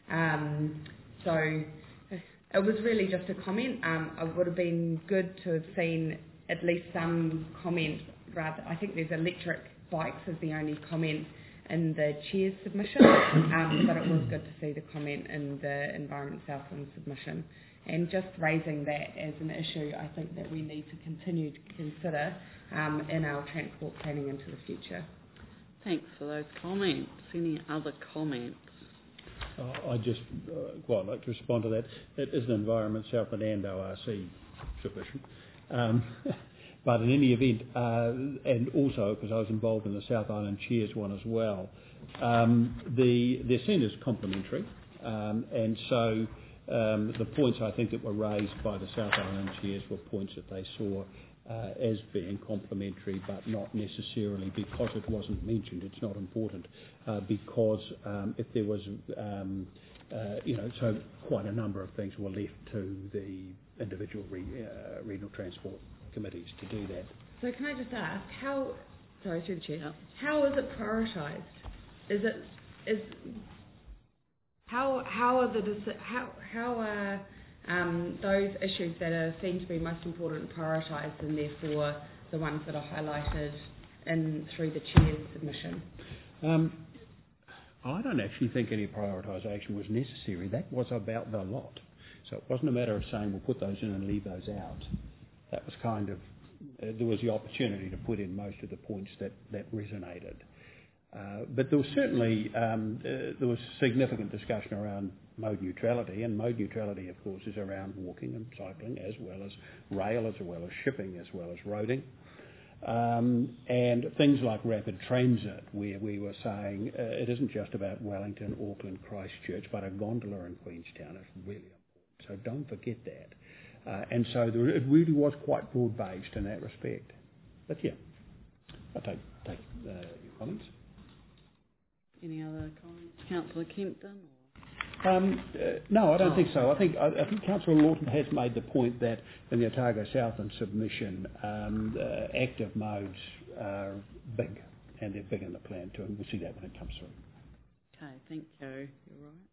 Speaker 8: So it was really just a comment. It would have been good to have seen at least some comment. I think there's electric bikes as the only comment in the chair's submission, but it was good to see the comment in the Environment Southland submission. And just raising that as an issue, I think that we need to continue to consider in our transport planning into the future.
Speaker 1: Thanks for those comments. Any other comments?
Speaker 10: I just quite like to respond to that. It is an Environment Southland and ORC submission. But in any event, and also because I was involved in the South Island Chairs one as well, they're seen as complementary, and so the points I think that were raised by the South Island Chairs were points that they saw as being complementary, but not necessarily because it wasn't mentioned. It's not important because if there was, so quite a number of things were left to the individual regional transport committees to do that.
Speaker 8: So can I just ask, how is it prioritised? How are those issues that are seen to be most important prioritised, and therefore the ones that are highlighted through the chair's submission?
Speaker 10: I don't actually think any prioritisation was necessary. That was about the lot. So it wasn't a matter of saying we'll put those in and leave those out. That was kind of, there was the opportunity to put in most of the points that resonated. But there was certainly there was significant discussion around mode neutrality, and mode neutrality, of course, is around walking and cycling, as well as rail, as well as shipping, as well as roading. And things like rapid transit, where we were saying it isn't just about Wellington, Auckland, Christchurch, but a gondola in Queenstown is really important. So don't forget that. And so it really was quite broad-based in that respect. But yeah, I'll take your comments.
Speaker 1: Any other comments? Councillor Kempton?
Speaker 10: No, I don't think so. I think Councillor Lawton has made the point that in the Otago Southland submission, active modes are big, and they're big in the plan too, and we'll see that when it comes through.
Speaker 1: Okay, thank you. You're right.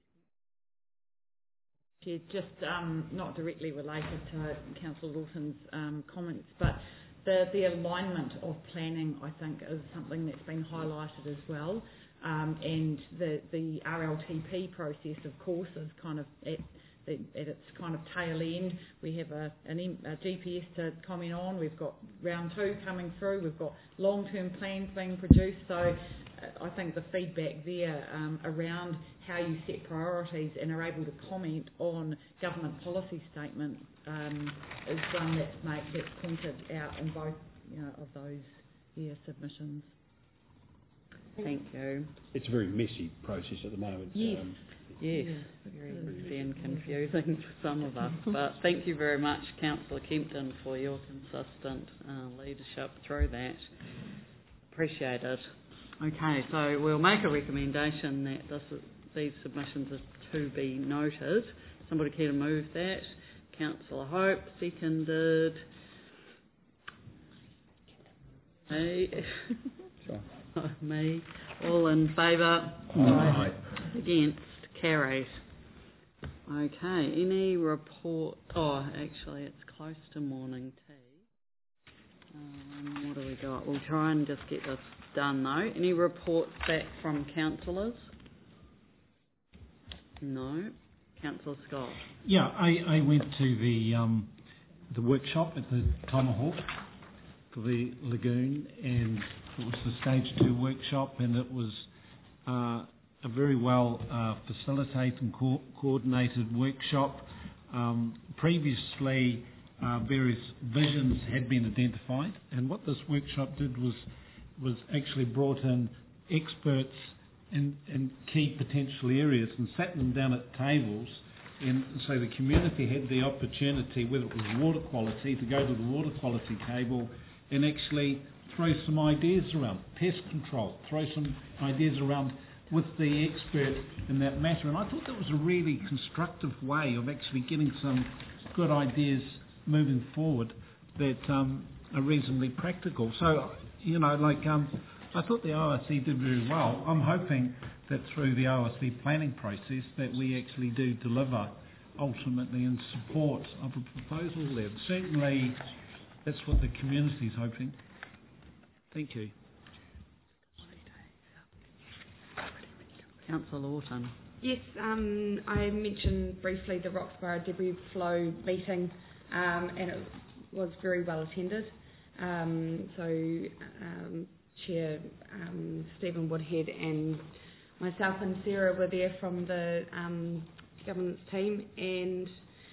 Speaker 1: Yeah, just not directly related to Councillor Lawton's comments, but the alignment of planning, I think, is something that's been highlighted as well. And the RLTP process, of course, is kind of at its kind of tail end. We have a GPS to comment on. We've got round 2 coming through. We've got long-term plans being produced. So I think the feedback there around how you set priorities and are able to comment on government policy statement is one that's pointed out in both of those submissions. Thank you.
Speaker 10: It's a very messy process at the moment.
Speaker 1: Yes, very messy and confusing for some of us. But thank you very much, Councillor Kempton, for your consistent leadership through that. Appreciate it. Okay, so we'll make a recommendation that these submissions are to be noted. Somebody care to move that? Councillor Hope, seconded. Hey.
Speaker 10: Sure.
Speaker 1: Me. All in favour?
Speaker 10: Aye.
Speaker 1: Against? Carried. Okay, any report? Oh, actually, it's close to morning tea. What do we got? We'll try and just get this done though. Any reports back from councillors? No. Councillor Scott?
Speaker 6: Yeah, I went to the workshop at the Tomahawk for the lagoon, and it was the Stage 2 workshop, and it was a very well facilitated and coordinated workshop. Previously, various visions had been identified, and what this workshop did was actually brought in experts in key potential areas and sat them down at tables, and so the community had the opportunity, whether it was water quality, to go to the water quality table and actually throw some ideas around, pest control, throw some ideas around with the expert in that matter. And I thought that was a really constructive way of actually getting some good ideas moving forward that are reasonably practical. So, I thought the ORC did very well. I'm hoping that through the ORC planning process that we actually do deliver ultimately in support of a proposal there. Certainly, that's what the community is hoping. Thank you.
Speaker 1: Councillor Lawton.
Speaker 8: Yes, I mentioned briefly the Roxburgh debris flow meeting, and it was very well attended. Chair Stephen Woodhead and myself and Sarah were there from the governance team, and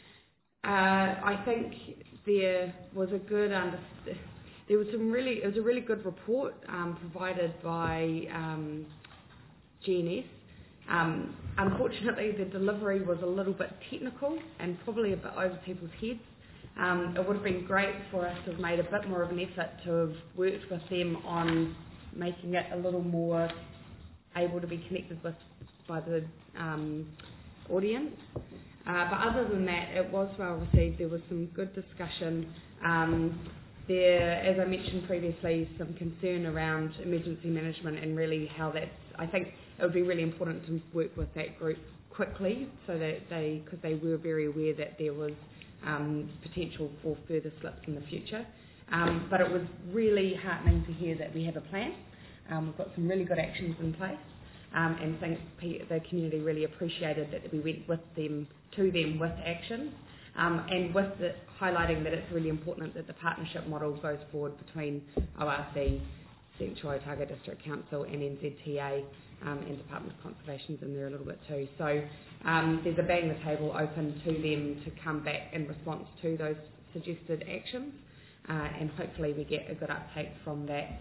Speaker 8: I think there was a good it was a really good report provided by GNS. Unfortunately, the delivery was a little bit technical and probably a bit over people's heads. It would have been great for us to have made a bit more of an effort to have worked with them on making it a little more able to be connected with by the audience. But other than that, it was well received. There was some good discussion. There, as I mentioned previously, some concern around emergency management and really how that's, I think it would be really important to work with that group quickly so that because they were very aware that there was potential for further slips in the future. But it was really heartening to hear that we have a plan. We've got some really good actions in place, and think the community really appreciated that we went to them with action, and with highlighting that it's really important that the partnership model goes forward between ORC, Central Otago District Council and NZTA and Department of Conservation's in there a little bit too. So there's a bang the table open to them to come back in response to those suggested actions, and hopefully we get a good uptake from that.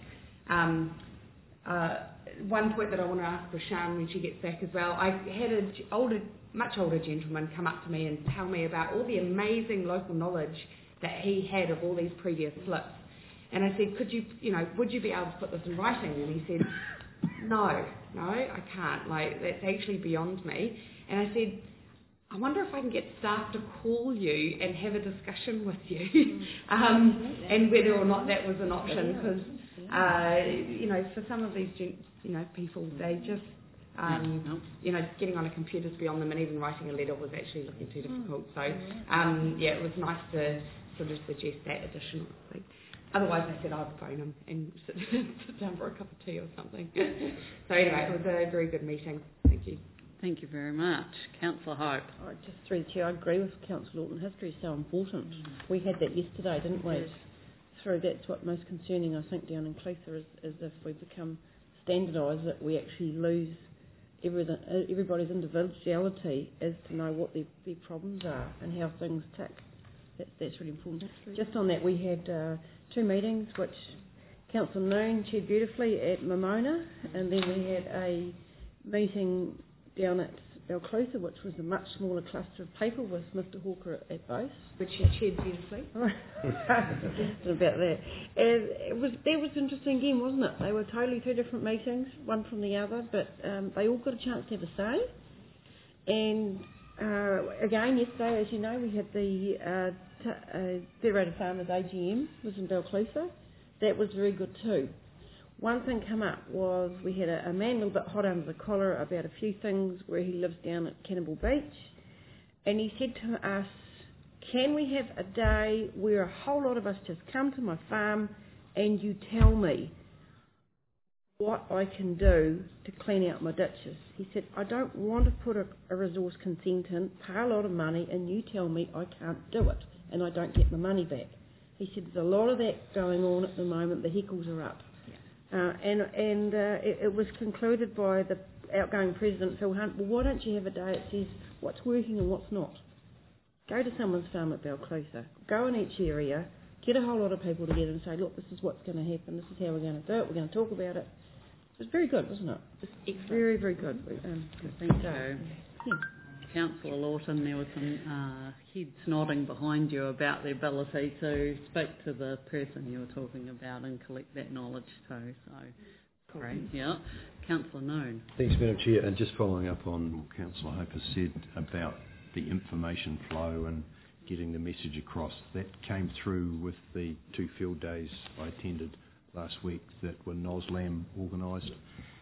Speaker 8: One point that I want to ask Rashan when she gets back as well, I had a much older gentleman come up to me and tell me about all the amazing local knowledge that he had of all these previous slips. And I said, would you be able to put this in writing? And he said, no, I can't. Like, that's actually beyond me. And I said, I wonder if I can get staff to call you and have a discussion with you, and whether or not that was an option, because for some of these people, they just getting on a computer's beyond them, and even writing a letter was actually looking too difficult. So it was nice to sort of suggest that additional thing. Otherwise, I said I'd phone him and sit down for a cup of tea or something. So anyway, it was a very good meeting. Thank you.
Speaker 1: Thank you very much. Councillor Hope.
Speaker 12: Just through the chair, I agree with Councillor Lawton. History is so important. We had that yesterday, didn't we? Yes. That's what most concerning, I think, down in Clutha is if we become standardised, that we actually lose everybody's individuality as to know what their problems are and how things tick. That's really important. Just on that, we had 2 meetings, which Councillor Noon chaired beautifully at Momona, and then we had a meeting down at Balclutha, which was a much smaller cluster of people with Mr Hawker at base.
Speaker 8: Which you chaired beautifully.
Speaker 12: About that. That was interesting again, wasn't it? They were totally 2 different meetings, one from the other, but they all got a chance to have a say. And again, yesterday, as you know, we had the Federated Farmers AGM was in Balclutha. That was very good too. One thing come up was we had a man a little bit hot under the collar about a few things where he lives down at Cannibal Beach, and he said to us, can we have a day where a whole lot of us just come to my farm and you tell me what I can do to clean out my ditches? He said, I don't want to put a resource consent in, pay a lot of money, and you tell me I can't do it and I don't get my money back. He said, there's a lot of that going on at the moment, the heckles are up. It was concluded by the outgoing President, Phil Hunt, well, why don't you have a day that says what's working and what's not? Go to someone's farm at Balclutha, go in each area, get a whole lot of people together and say, look, this is what's going to happen, this is how we're going to do it, we're going to talk about it. It was very good, wasn't it? It's very, very good.
Speaker 1: Thank you. Yeah. Councillor Lawton, there were some heads nodding behind you about the ability to speak to the person you were talking about and collect that knowledge too. So, great. Yeah. Councillor Noon.
Speaker 13: Thanks, Madam Chair. And just following up on what Councillor Hope has said about the information flow and getting the message across, that came through with the 2 field days I attended last week that were NOSLAM organised.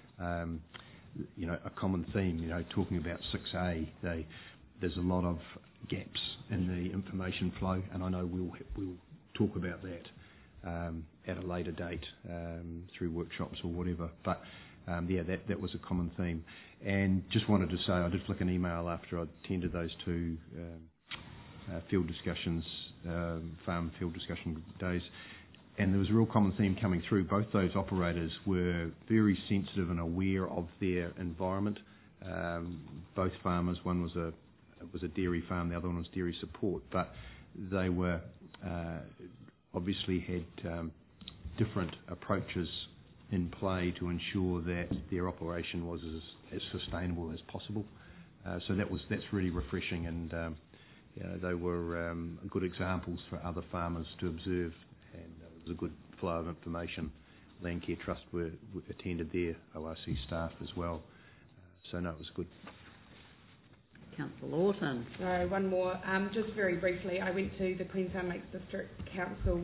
Speaker 13: A common theme, talking about 6A, there's a lot of gaps in the information flow, and I know we'll talk about that at a later date through workshops or whatever. But that was a common theme. And just wanted to say, I did flick an email after I attended those 2 field discussions, farm field discussion days. And there was a real common theme coming through. Both those operators were very sensitive and aware of their environment. Both farmers, one was a dairy farm, the other one was dairy support, but they were obviously had different approaches in play to ensure that their operation was as sustainable as possible. So that's really refreshing, and they were good examples for other farmers to observe. And a good flow of information. Landcare Trust attended their ORC staff as well. So no, it was good.
Speaker 1: Councillor Lawton.
Speaker 8: So one more, just very briefly, I went to the Queenstown Lakes District Council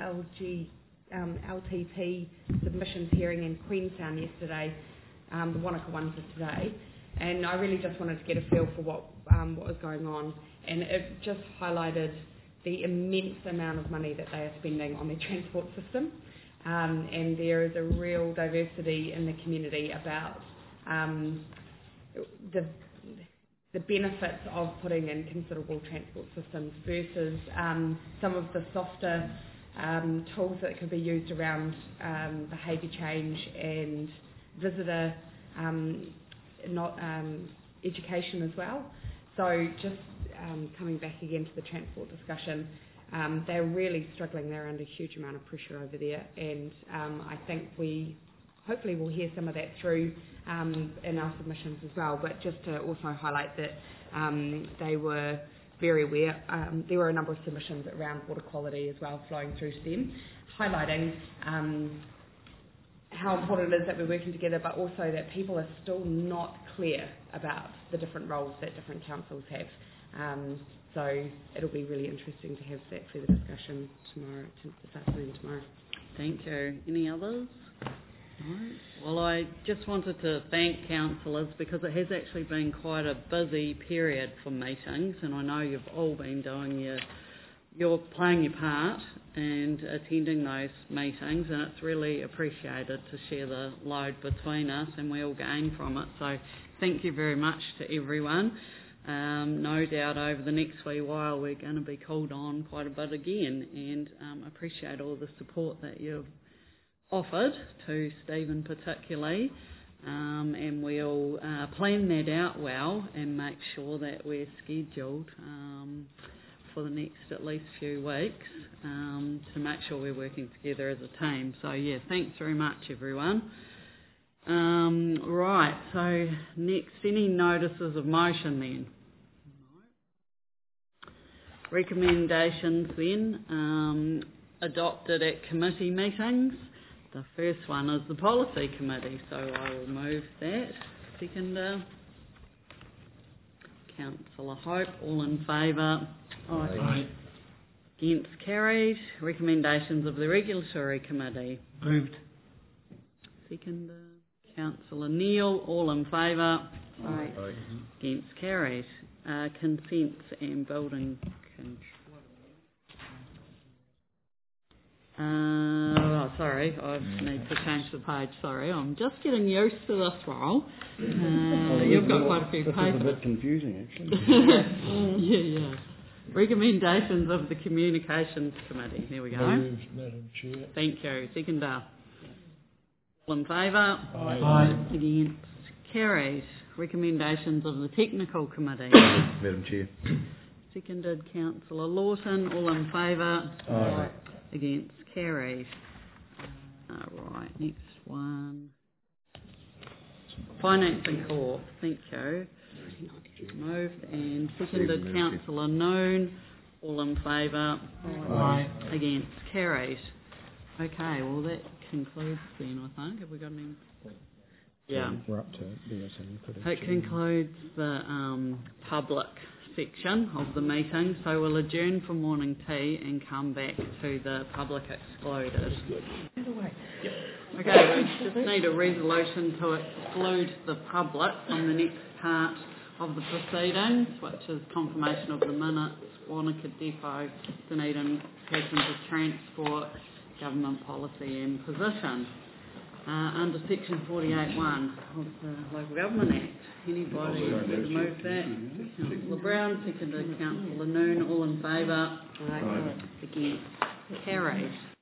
Speaker 8: LTP submissions hearing in Queenstown yesterday, the Wanaka one for today, and I really just wanted to get a feel for what was going on, and it just highlighted the immense amount of money that they are spending on their transport system, and there is a real diversity in the community about the benefits of putting in considerable transport systems versus some of the softer tools that could be used around behaviour change and visitor education as well. So just coming back again to the transport discussion, they're really struggling. They're under a huge amount of pressure over there, and I think hopefully we'll hear some of that through in our submissions as well. But just to also highlight that they were very aware. There were a number of submissions around water quality as well flowing through to them, highlighting how important it is that we're working together, but also that people are still not clear about the different roles that different councils have. So it'll be really interesting to have that further discussion this afternoon tomorrow.
Speaker 1: Thank you. Any others? No? Well, I just wanted to thank councillors because it has actually been quite a busy period for meetings, and I know you've all been doing you're playing your part and attending those meetings, and it's really appreciated to share the load between us, and we all gain from it. So thank you very much to everyone. No doubt over the next wee while we're going to be called on quite a bit again, and appreciate all the support that you've offered to Stephen particularly, and we'll plan that out well and make sure that we're scheduled for the next at least few weeks to make sure we're working together as a team. So yeah, thanks very much everyone. Right, so next, any notices of motion then? Recommendations then, adopted at committee meetings. The first one is the policy committee, so I will move that. Seconder. Councillor Hope, all in favour? Aye. Against, carried. Recommendations of the regulatory committee.
Speaker 5: Moved.
Speaker 1: Seconder. Councillor Neal, all in favour? Aye. Against, carried. Consents and building control. Sorry, I need to change the page. Sorry, I'm just getting used to this role. You've got quite a few papers.
Speaker 5: It's a bit confusing, actually.
Speaker 1: Yeah. Recommendations of the Communications Committee. There we go.
Speaker 7: Moved, Madam Chair.
Speaker 1: Thank you. Seconder. All in favour?
Speaker 5: Aye.
Speaker 1: Against? Carried. Recommendations of the Technical Committee.
Speaker 13: Madam Chair.
Speaker 1: Seconded. Councillor Lawton. All in favour?
Speaker 5: Aye.
Speaker 1: Against? Carried. Right, next one. Finance and Corp. Thank you. Moved and seconded. Councillor Noon. All in favour?
Speaker 5: Aye.
Speaker 1: Against? Carried. Okay, well that concludes then, I think. Have we got any? Yeah.
Speaker 5: We're up to it.
Speaker 1: It concludes the public section of the meeting, so we'll adjourn for morning tea and come back to the public excluded. Okay, we just need a resolution to exclude the public from the next part of the proceedings, which is confirmation of the minutes, Wanaka Depot, Dunedin Passenger Transport, Government Policy and Position. Under Section 48(1) of the Local Government Act. Anybody to move that? Councillor Brown, seconded. Councillor Noon, all in favour? Aye. Against? Carried.